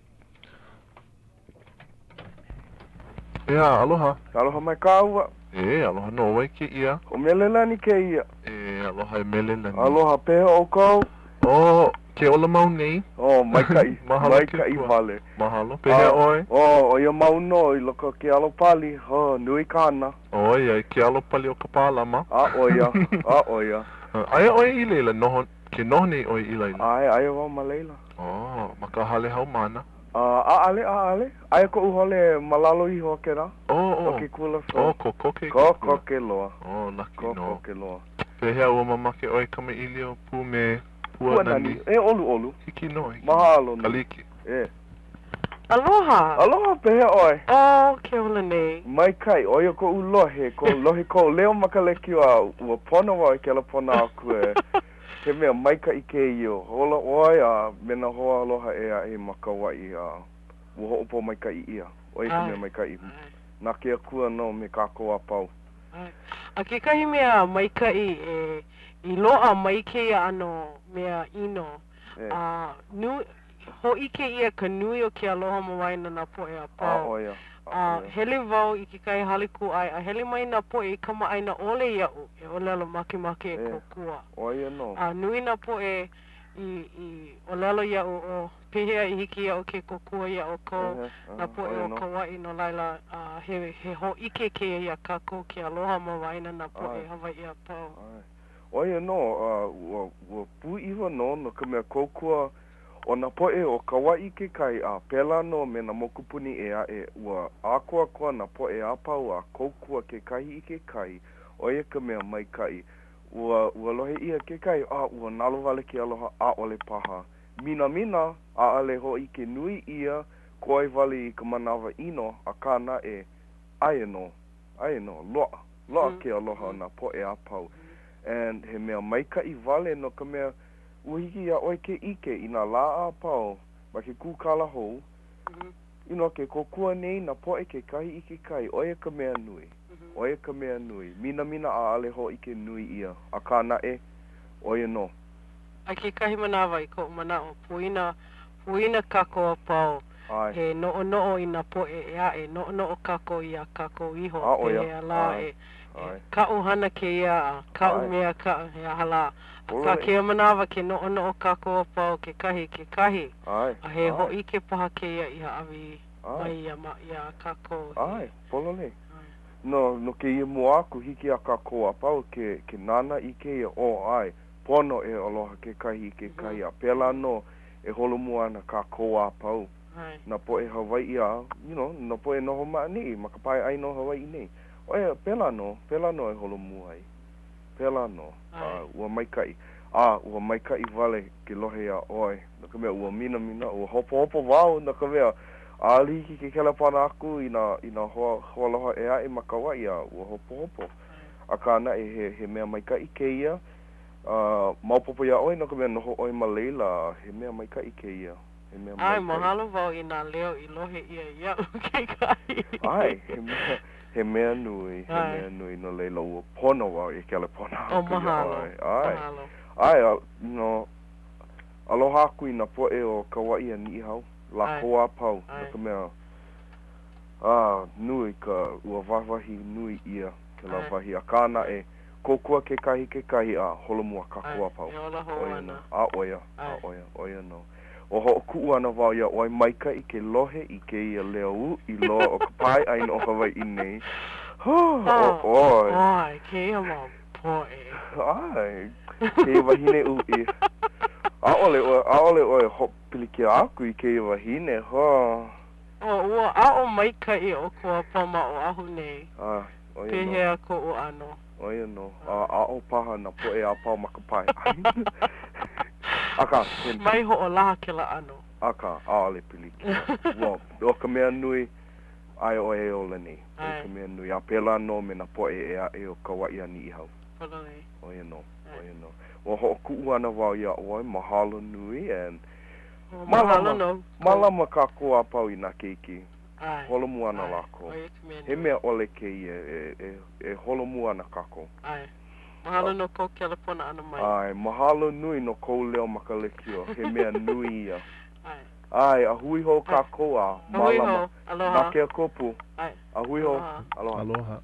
Ea, aloha. Aloha mai ka aua. Aloha no wai ke ia. O melelani ke ia. Aloha melelani. Aloha peha o kou. Ke ola mau nei. Maikai. Maikai vale. Mahalo. Pehe oi. O ia mau no I loko ke alopali. Nui kana. Ia, ke alopali o ka pālama. Oia. Aia oi I leila, ke noho nei oi I leila. Aia wau ma leila. Maka hale hau mana. Ale. Aia ko uhole malalo I ho ke ra. O ke kula so. Ko koke. Ko ke loa. Laki no. Ko ke loa. Pehe ua mamake oi kama ilio pu me pua nani. Olu. Hiki no. Mahalo. Kaliki. Aloha. Aloha pehe oi. Ke ola nei. Mai kai, oia ko ulohe, ko lohe ko leo makaleki ua pono wau I ke la pona aku he mea maika I ke io. Hola oi mena hoa aloha e Makawai ua ho'opo maika I ia. Oia ke mea maika I. Nā ke akua no me kako a pau. A kekahi mea maikai I loa mai keia ano mea ino. Ho'ike ia ka nui o ke aloha mawaina na po'e a pau. Hele wau I ke kai haliku ai. A hele mai na po'e I kama aina ole ia'u. E olelo makemake e kokua. Oia no. Nui na po'e I olelo ia'u o pehea I hiki ia'u ke kokua ia'u ko. Na po'e o Kauai no laila he ho'ike keia ia kako ke aloha mawaina na po'e Hawaii a pau. Oia no, ua pu'iwa no ka mea kokua o na po'e o Kauai ke kai a pela no me na mokupuni e ae ua akoa na po'e a pau a kokua ke kahi I ke kai oia ka mea mai kai ua lohe ia ke kai ua nalo wale ke aloha a ole paha mina a ale ho I ke nui ia ko ai wale I ka manawa ino a kāna e ae no loa ke aloha na po'e a pau and he mea maikai wale no ka mea ua hiki a oi ke ike I nā lā a pau ma ke kūkala hou ke kokua nei na po'e ke kahi I ke kai oia ka mea nui mina a ale ho I ke nui ia a kāna e oia no a ke kahi manawa I ko manao puina kako a pau he no'o I na po'e e ae no'o kako I a kako iho he ala ka'u hana ke ia ka'u mea ka'u he hala ka ke manawa ke no'o kako a pau ke kahi a he ho'i ke paha ke ia I ha'awi mai ia kako polole no ke ia mua aku hiki a kako a pau ke nana I ke ia pono e aloha ke kahi a pela no e holomua na kako a pau na po'e Hawaii a na po'e noho ma'ani ma ka pai ai no Hawaii nei oia pela no e holomua ai pela no ua maikai wale ke lohe a oi na ka mea ua mina ua hopo wau na ka mea aliki ke kelepana aku I na hoa loha e ae ma Kauai a ua hopo a kāna e he mea maikai ke ia maupopo ia oi na ka mea noho oi ma leila he mea maikai ke ia he mea maikai mahalo wau I nā leo I lohe ia ke kai he mea nui no leila ua pono wau I kelepana aku mahalo aloha aku I na po'e o Kauai a ni'ihau la hoa pau na ka mea nui ka ua wawahi nui ia ke la wahi a kāna e kokua ke kahi a holomua kakua pau oia no o ho ku ana wau ia oi maika I ke lohe I ke ia leo I loa o ka pai ai no Hawaii nei ke ia ma poe ke wahine ui aole oi ho piliki aku I ke wahine ua ao maika I o kua pama o ahu nei pehea ko o ano oia no ao paha na po'e a pau ma ka pai aka mai ho o laha ke la ano aka aole piliki o ka mea nui ai o e o leni o ka mea nui a pela no me na po'e e o Kauai a ni'ihau oia no o ho ku ana wau ia oi mahalo nui and malama ka ko a pau I na keiki holomu ana lako he mea ole ke e holomu ana kako mahalo no ko kelepona ana mai mahalo nui no ko leo makalekio he mea nui ia a hui ho kako a malama na ke kopu a hui ho aloha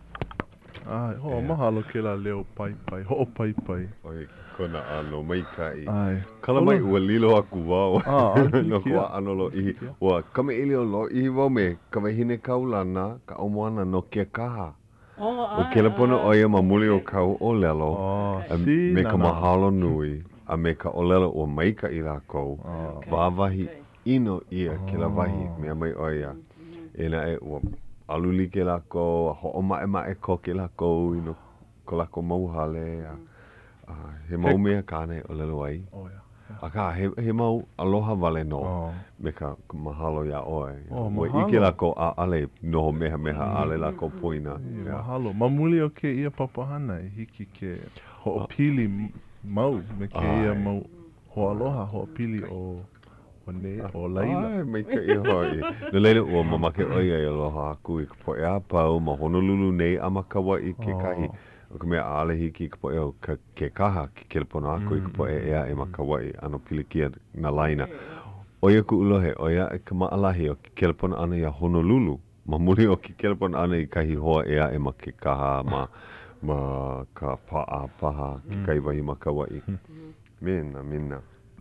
mahalo ke la leo pai ho pai oi kona ano maikai kala mai ua lilo aku wau no kua anolo I ua kame ilio lo I wau me kawahine kaulana ka omoana no ke kaha o kelepona oia mamuli o kau o lelo me ka mahalo nui a me ka olelo o maikai lako wawahi ino ia ke la wahi mea mai oia ena e ua aluli ke lako ho o mae ko ke lako ino ko lako mauhale he mau mea kāne o lelo ai aka he mau aloha wale no me ka mahalo ia oe mo ike lako a ale no meha ale lako poina mahalo mamuli o ke ia papahana hiki ke ho pili mau me ke ia mau ho aloha ho pili o O ne, o laila. Ai, mai ka i hoi. No leila ua mamake oi ai aloha aku i ka poe a pau ma Honolulu nei a makawa i ke kahi. O ka mea aale hiki ka poe au ke kaha ki kelepona aku i ka poe ea e makawa i ano pilikia na laina. Oia ku ulohe, oia e ka maalahi o ki kelepona ana i a Honolulu. Ma muri o ki kelepona ana i kahi hoa ea e ma ke kaha ma ka paa paha ki kai wahi makawa i. Mina.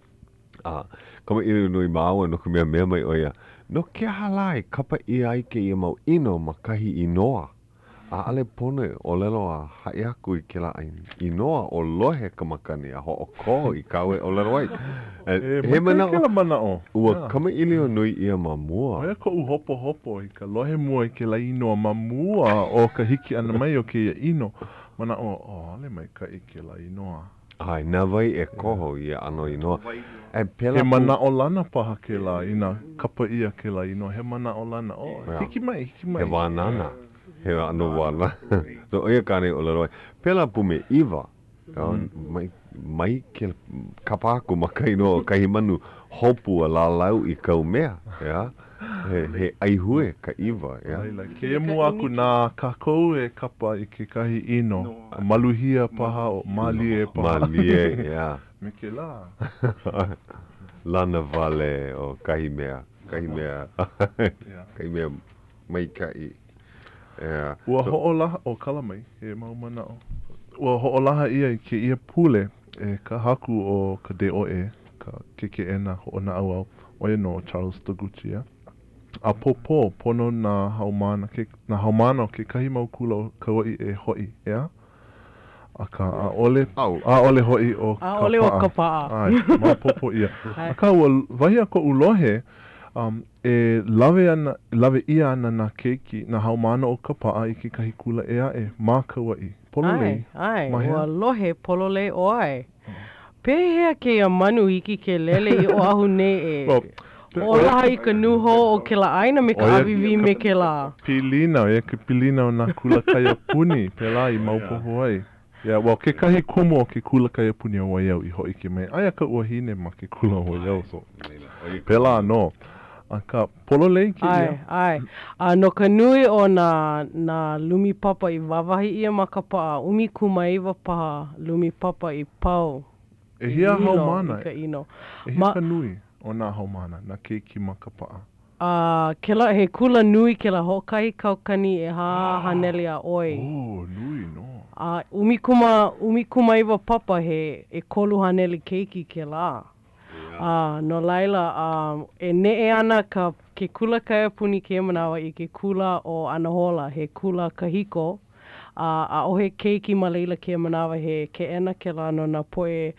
Kama iri nui maawa no ka mea mai oia. No ke halai kapa i ai ke i mau ino ma kahi inoa. A ale pone o lelo a hai aku i ke la inoa o lohe ka makani a ho o ko i kawe o lelo ai. He mana o. Ua kama ili o nui ia ma mua. Oia ko u hopo i ka lohe mua i ke la inoa ma mua o ka hiki ana mai o ke ia ino. Mana o ale mai ka i ke la inoa. Ai, nā vai e koho i ano inoa. He mana o lana paha ke la ina kapa ia ke la inoa. He mana o lana. Hiki mai. He wānana. He ano wāna. No oia kāne o leroi. Pela pume iwa. Mai ke kapa aku maka inoa o kahi manu hopu a la lau i kau mea. He aihue ka iwa. Ke emu aku nā kakou e kapa i ke kahi ino. Maluhia paha o malie paha. Malie, ia. Me ke la. Lana vale o kahi mea. Kahi mea mai kai. Ua ho'olaha o kalamai, he mau mana o. Ua ho'olaha ia i ke ia pule e ka haku o ka de'oe, ka keke ena ho'ona au oia no Charles Taguchi, ia. A popo pono na haumana o ke kahi mau kula o ka oi e hoi, ia. A ka aole hoi o ka paa. Aole o ka paa. Ai, ma popo ia. A ka ua wahi a ko ulohe, e lawe ia ana na keiki, na haumana o ka paa i ke kahi kula ea e mā kauai. Pololei. Ai, ua lohe pololei o ai. Pehea ke ia manu iki ke lele i o ahu nei e. O laha i ka nuho o ke la aina me ka avivi me ke la. Pilina, ke pilina o nā kula kaya puni, pela i maupopo ai. Ia, ke kahi kumo o ke kula kaya puni o waiau i hoi ke mai. Aia ka ua hine ma ke kula o waiau, so. Pela no. A ka pololei ki ia. Ai. No ka nui o na lumi papa i wawahi ia ma ka paa. Umi kumaiwa paha lumi papa i pau. E hia haumana. I ka ino. E hia ka nui o nā haumana, na keiki ma ka paa. He kula nui ke la hokai kaukani e haneli a oi. Nui no. Umi kumaiwa papa he e kolu haneli keiki ke la. No laila, e ne'e ana ke kula kaya puni ke manawa i ke kula o Anahola, he kula kahiko. A ohe keiki ma leila ke manawa he ke ena ke la no na poe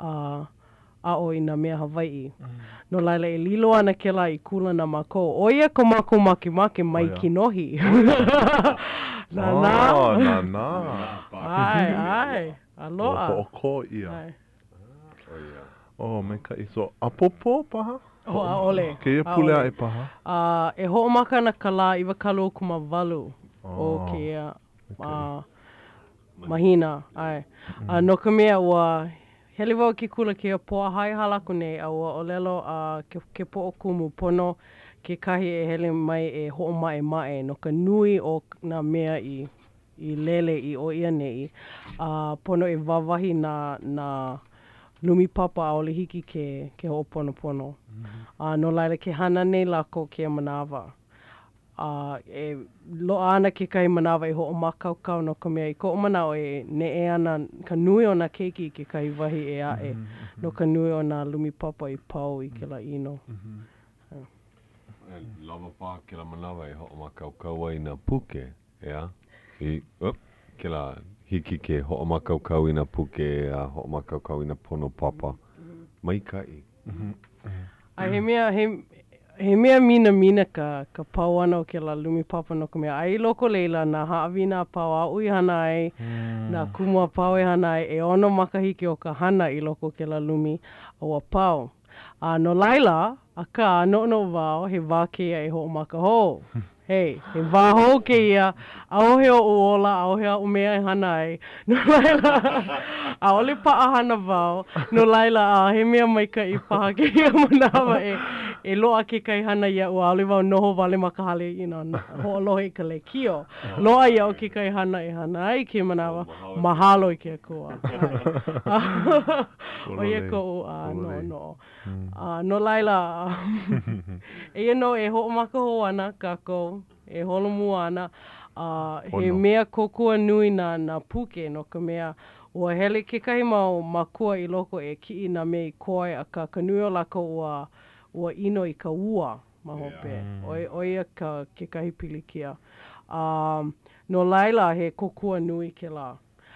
a o i na mea Hawaii. No laila e lilo ana ke la i kula na mako. Oia ko mako make mai ki nohi. Na. Ai. Aloha. O ko ia. Me ka iso. A popo paha? Aole. Ke ia pule a e paha? E ho'omaka na ka la iwa kalu kuma walu. O ke ia mahina. Ai. No ka mea ua hele wau ki kula ke poa hai halaku nei a ua o lelo ke po o kumu pono ke kahi e hele mai e ho'omae no ka nui o na mea i lele i o ia nei. Pono e wawahi na lumi papa a ole hiki ke ho'oponopono. No laila ke hana nei lako ke manawa. E loa ana ke kai manawa e ho'omakaukau no ka mea i ko o manao e ne ana ka nui o na keiki ke kai wahi e ae. No ka nui o na lumi papa i pau i ke la ino. Lava pā ke la manawa e ho'omakaukau ai na puke, ea? Ke la hiki ke ho'omakaukau i na puke a ho'omakaukau i na pono papa. Mai kai. He mea mina ka pau ana o ke la lumi papa no ka mea. Ai loko leila na haawina pau a ui hana ai, na kumua pau e hana ai, e ono makahiki o ka hana i loko ke la lumi o a pau. No laila, a ka no wao he wākea e ho'omaka ho. Hei, he waho ke ia, aohe o uola, aohe a umea e hana ai. No laila, a ole paa hana wau, no laila he mea maika I paha ke ia manawa e loa ke kai hana ia ua ole wau noho wale makahale ho alohe I ka le kio. Loa ia o ke kai hana e hana ai ke manawa, mahalo I ke kua. O ia ko no. No laila, e no e ho maka ho ana kako, e holomu ana, he mea kokua nui na puke no ka mea ua hele ke kahi mau makua I loko e ki na me I koe a ka nui o lako ua ino I ka ua mahope. O ia ke kahi pilikia. No laila he kokua nui ke la.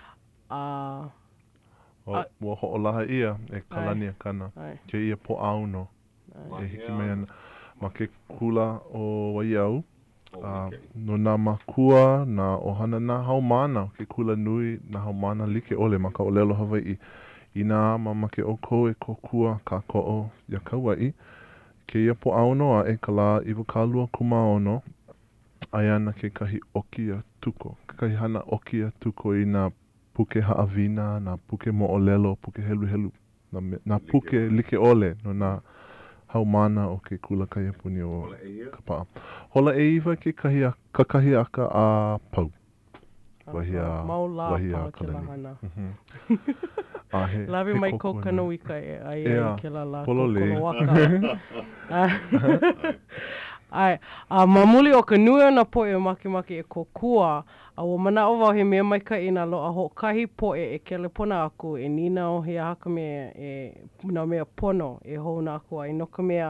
Ua ho'olaha ia e kalani a kana. Ke ia po auno. E hiki mai ana. Ma ke kula o waiau. No nā makua, nā ohana nā haumana. Ke kula nui nā haumana like ole ma ka olelo Hawaii. I nā ma ke oko e kokua ka ko'o ia Kauai. Ke ia po auno a e kala iwakalua kumaono. Ai ana ke kahi okia tuko. Ke kahi hana okia tuko I nā puke haawina, nā puke mo'olelo, puke helu helu. Nā puke like ole no nā haumana o ke kula kai puni o ka paa. Hola e iwa ke kahi aka a pau. Maula pa ke lahana. Lawe mai ko kanawika e ai ke la la kono waka. Ai, mamuli o ka nui ona poe o makimaki e kokua, a o mana o wau he mea maika I nā loa ho kahi poe e kelepona aku e nina o he haka mea nā mea pono e houna aku ai. No ka mea,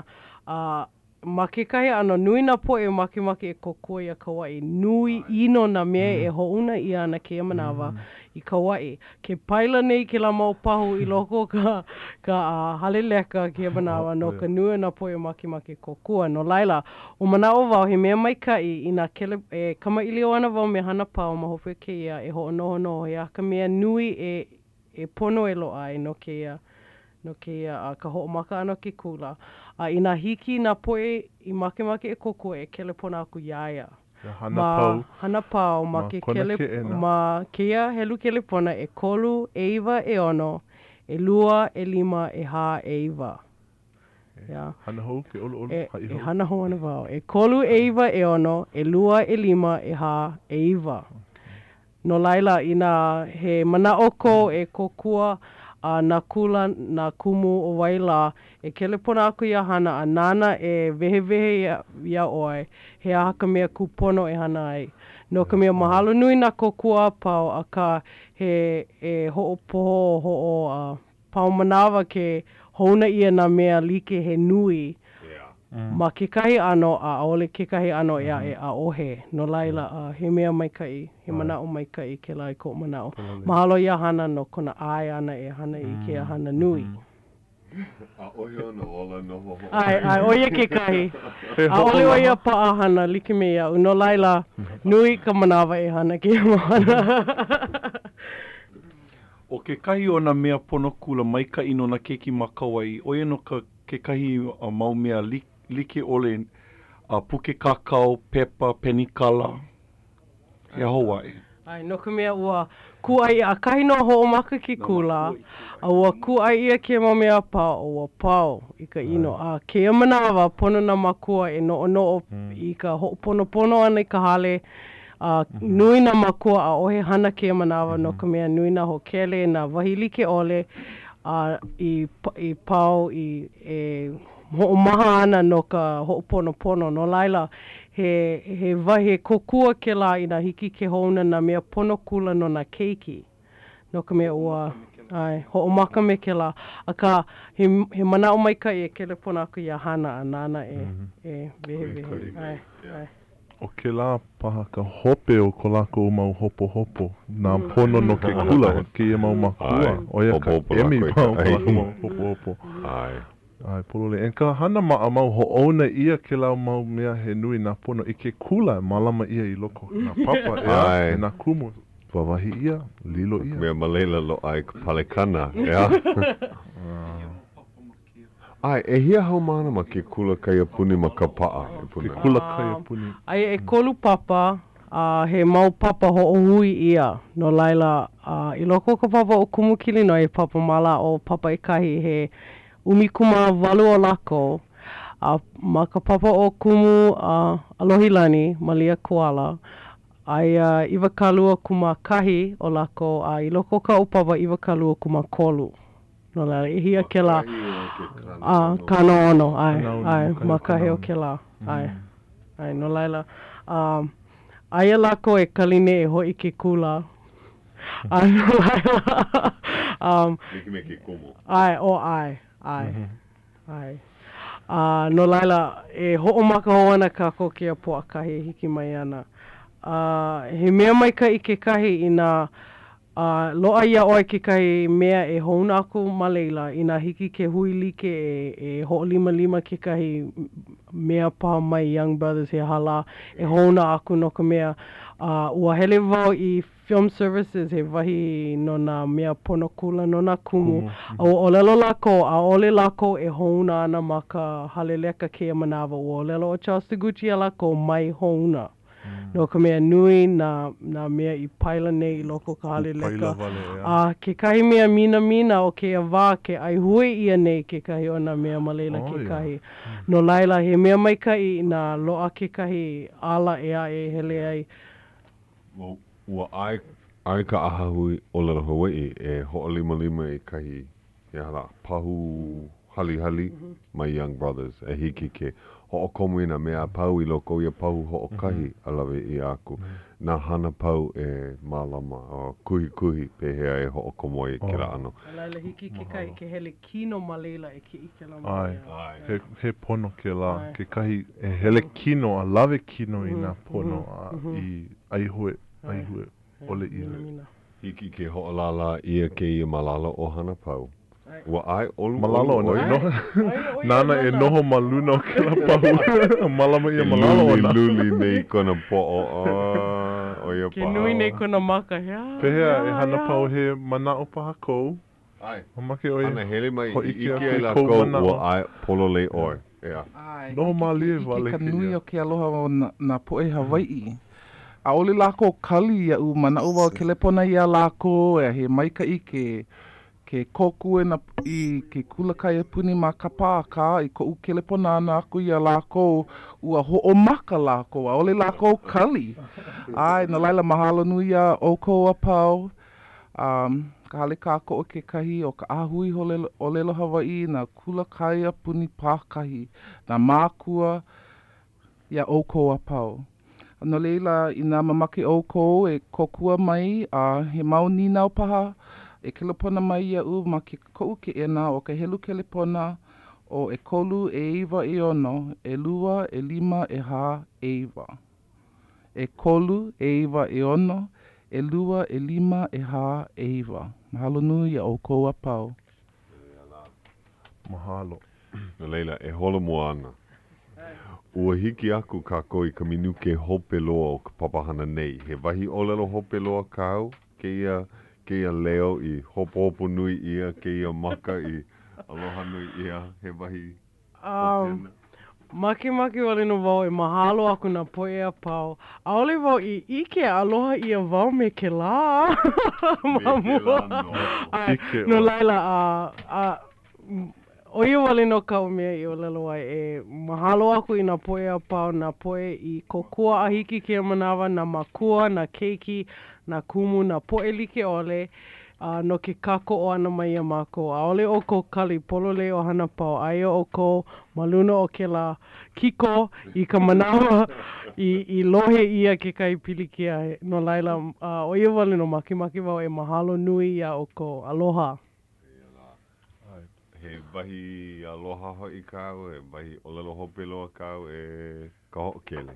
ma ke kahi ano nui nā poe o makimaki e kokua I a Kauai. Nui ino nā mea e houna I ana ke manawa I Kauai. Ke paila nei ke la mau pahu I loko ka haleleka ke manawa no ka nui nā poe o makimaki e kokua. No laila, o mana o wau he mea maikai I nā kama ilio ana wau me hana pau ma hope ke ia e ho noho noho. Ia ka mea nui e pono e loa ai no ke ia ka ho maka ana ke kula. I nā hiki nā poe I makimaki e kokua e kelepona aku iaia. Hana pau ma ke ia helu kelepona e kolu, e iwa, e ono, e lua, e lima, e ha, e iwa. Hana hou ke olo hai hou. Hana hou ana wau. E kolu, e iwa, e ono, e lua, e lima, e ha, e iwa. No laila I nā he mana oko e kokua nā kula, nā kumu o waila e kelepona aku ia hana a nana e vehe ia oe he haka mea kupono e hana ai. No ka mea mahalo nui nā kokua pau a ka he ho'opoho pau manawa ke houna ia nā mea like he nui. Ma ke kahi ano a ole ke kahi ano ia e a ohe. No laila he mea maikai, he manao maikai ke lai ko manao. Mahalo ia hana no kona ai ana e hana I ke hana nui. A ohe ono ola no ho. Ai, oia ke kahi. A ole oia pa hana like me ia. No laila, nui ka manawa e hana ke mahana. O ke kahi o nā mea pono kula maika ino na keki ma Kauai, oia no ke kahi mau mea like ole puke kakao, pepa, penikala, e Hawaii. Ai, no ka mea ua kuai a kahi no ho'omaka ki kula, a ua kuai ia ke mau mea pau, ua pau I ka ino. Ke manawa pono na makua e no I ka ho'oponopono ana I ka hale, nui na makua a ohe hana ke manawa no ka mea nui na hokele na wahi like ole I pau I ho'omaha ana no ka ho'oponopono. No laila, he wahe kokua ke la I nā hiki ke houna na mea pono kula no na keiki. No ka mea ua, ho'omaka me ke la. A ka he manao maika e kelepona aku ia hana a nana e vehe. O ke la paha ka hope o ko lako mau hopo. Nā pono no ke kula o ke ia mau makua. Oia ka emi mau hopo. Ai, polole. En ka hana maa mau ho'ona ia ke lau mau mea he nui nā pono I ke kula malama ia I loko. Nā papa e nā kumu. Wawahi ia, lilo ia. Mea malela lo ai ka palekana, ea. Ai, e hia hau mana ma ke kula kaia puni ma ka paa. Ke kula kaia puni. Ai e kolu papa, he mau papa ho'ohui ia. No laila, i loko ka papa o kumukili no e papa mala o papa ikahi he umikuma walu o lako. Ma ka papa o kumu Alohilani, Malia Koala. Ai iwa kalua kuma kahi o lako, i loko ka upapa iwa kalua kuma kolu. No laila, i hia ke la, kano ono, ai, makahe o ke la, ai, no laila. Aia lako e kaline e hoi ke kula. No laila, me ke komo. Ai. No laila, e ho'omaka hoana kako ke a po'akahi hiki mai ana. He mea maika i ke kahi ina loa ia oi ke kai mea e houna aku ma leila ina hiki ke hui like e ho'olima ke kai mea paha mai Young Brothers he hala e houna aku no ka mea ua hele wau i film services he wahi no na mea pono kula no na kumu o lelo lako a ole lako e houna ana ma ka haleleka ke manawa o lelo o Charles Taguchi a lako mai houna. No ka mea nui na mea i paila nei i loko ka hale leka. Ke kahi mea mina o ke awā ke ai hui ia nei ke kahi o na mea malela ke kahi. No laila he mea maikai na loa ke kahi ala ea e hele ai. Ua ai ka aha hui o lera Hawaii e ho'olima i kahi pahu hali mai Young Brothers e hiki ke ho'okomu ina mea pau i loko ia pau ho'okahi alawe i aku. Nā hana pau e mālama o kuhi pehea e ho'okomo i kera ano. Laila hiki ke kai ke hele kino malela e ki ike la mai. He pono ke la. Ke kahi e hele kino, a lawe kino i nā pono i aihue ole ia. Hiki ke ho'olala ia ke ia malala o hana pau. Ua ai olu malalo no. Nana e noho maluna o ke la pau. Malama ia malalo ona. Luli nei kona po'o o ia paha. Ke nui nei kona maka. Pehea e hana pau he manao paha kou. Ai. Mamake oi. Ana hele mai i ike ai la kou ua ai polo lei oi. Noho malie wale ke. Ike ka nui o ke aloha o na poe Hawaii. A ole lako kali ia u manao wau ke lepona ia lako e he maika ike. Ke koku i ke kulakai e puni ma ka pāka i ko ukele pona ana aku ia lako ua ho'omaka lako a ole lako kali. Ai, na laila mahalo nui a oko a pau. Ka hale kako o ke kahi o ka ahui o lelo Hawaii na kulakai a puni pākahi na mākua ia oko a pau. No leila i nā mamake oko e kokua mai he maunina o paha. E kelepona mai ia ma ke kou ke ena o ka helu kelepona o e kolu e iwa e ono, e lua, e lima, e hā, e iwa. E kolu, e iwa e ono, e lua, e lima, e hā, e iwa. Mahalo nui a o kou a pau. Mahalo. No leila, e holo mua ana. Ua hiki aku ka koi ka minu ke hope loa o ka papahana nei. He wahi olelo hope loa kau, ke ia leo i hopo nui ia, ke ia maka i aloha nui ia, he wahi Maki wale no wau e mahalo aku na poe a pau. A ole wau i ike aloha ia wau me ke la. Mamua. No laila, o ia wale no kau mea i o lelo ai e mahalo aku i na poe a pau, na poe i kokua a hiki ke manawa, na makua, na keiki, na kumu, na poe like ole, no ke kako o ana mai a mako. A ole o ko kali polole o hana pau, aia o ko maluna o ke la kiko i ka manawa i lohe ia ke kai pilikia. No laila, o ia wale no maki wau e mahalo nui ia o ko aloha. He wahi aloha hoi kau, e wahi olelo hope loa kau e ka ho'okele.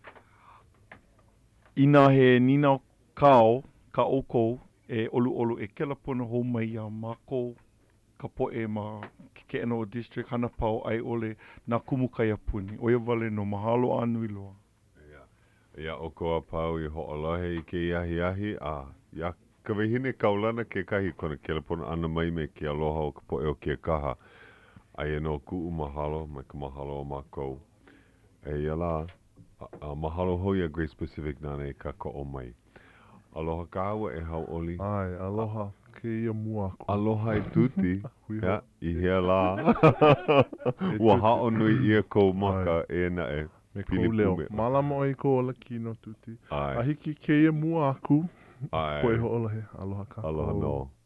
Ina he nina kao, ka oko, e olu e kelapona hou mai a mako, ka poe ma ke Enoho District, hana pau ai ole na kumu kai a puni. Oia wale no mahalo anu i loa. Ia oko a pau i ho'olahe i ke iahi, ia ka wehine kaulana ke kahi kona kelapona ana mai me ke aloha o ka poe o ke kaha. Ai no ku'u mahalo, mai ka mahalo o mākou. E ia la, mahalo hoi a Grace Pacific nane ka ko'o mai. Aloha ka awa e hau oli. Ai, aloha ke ia mua aku. Aloha e tuti. Ia, I hea la. Ua hao nui ia kou maka e na e. Me kou leo. Malama o i ko ola kino tuti. A hiki ke ia mua aku. Ai. Koe ho ola he. Aloha ka. Aloha no.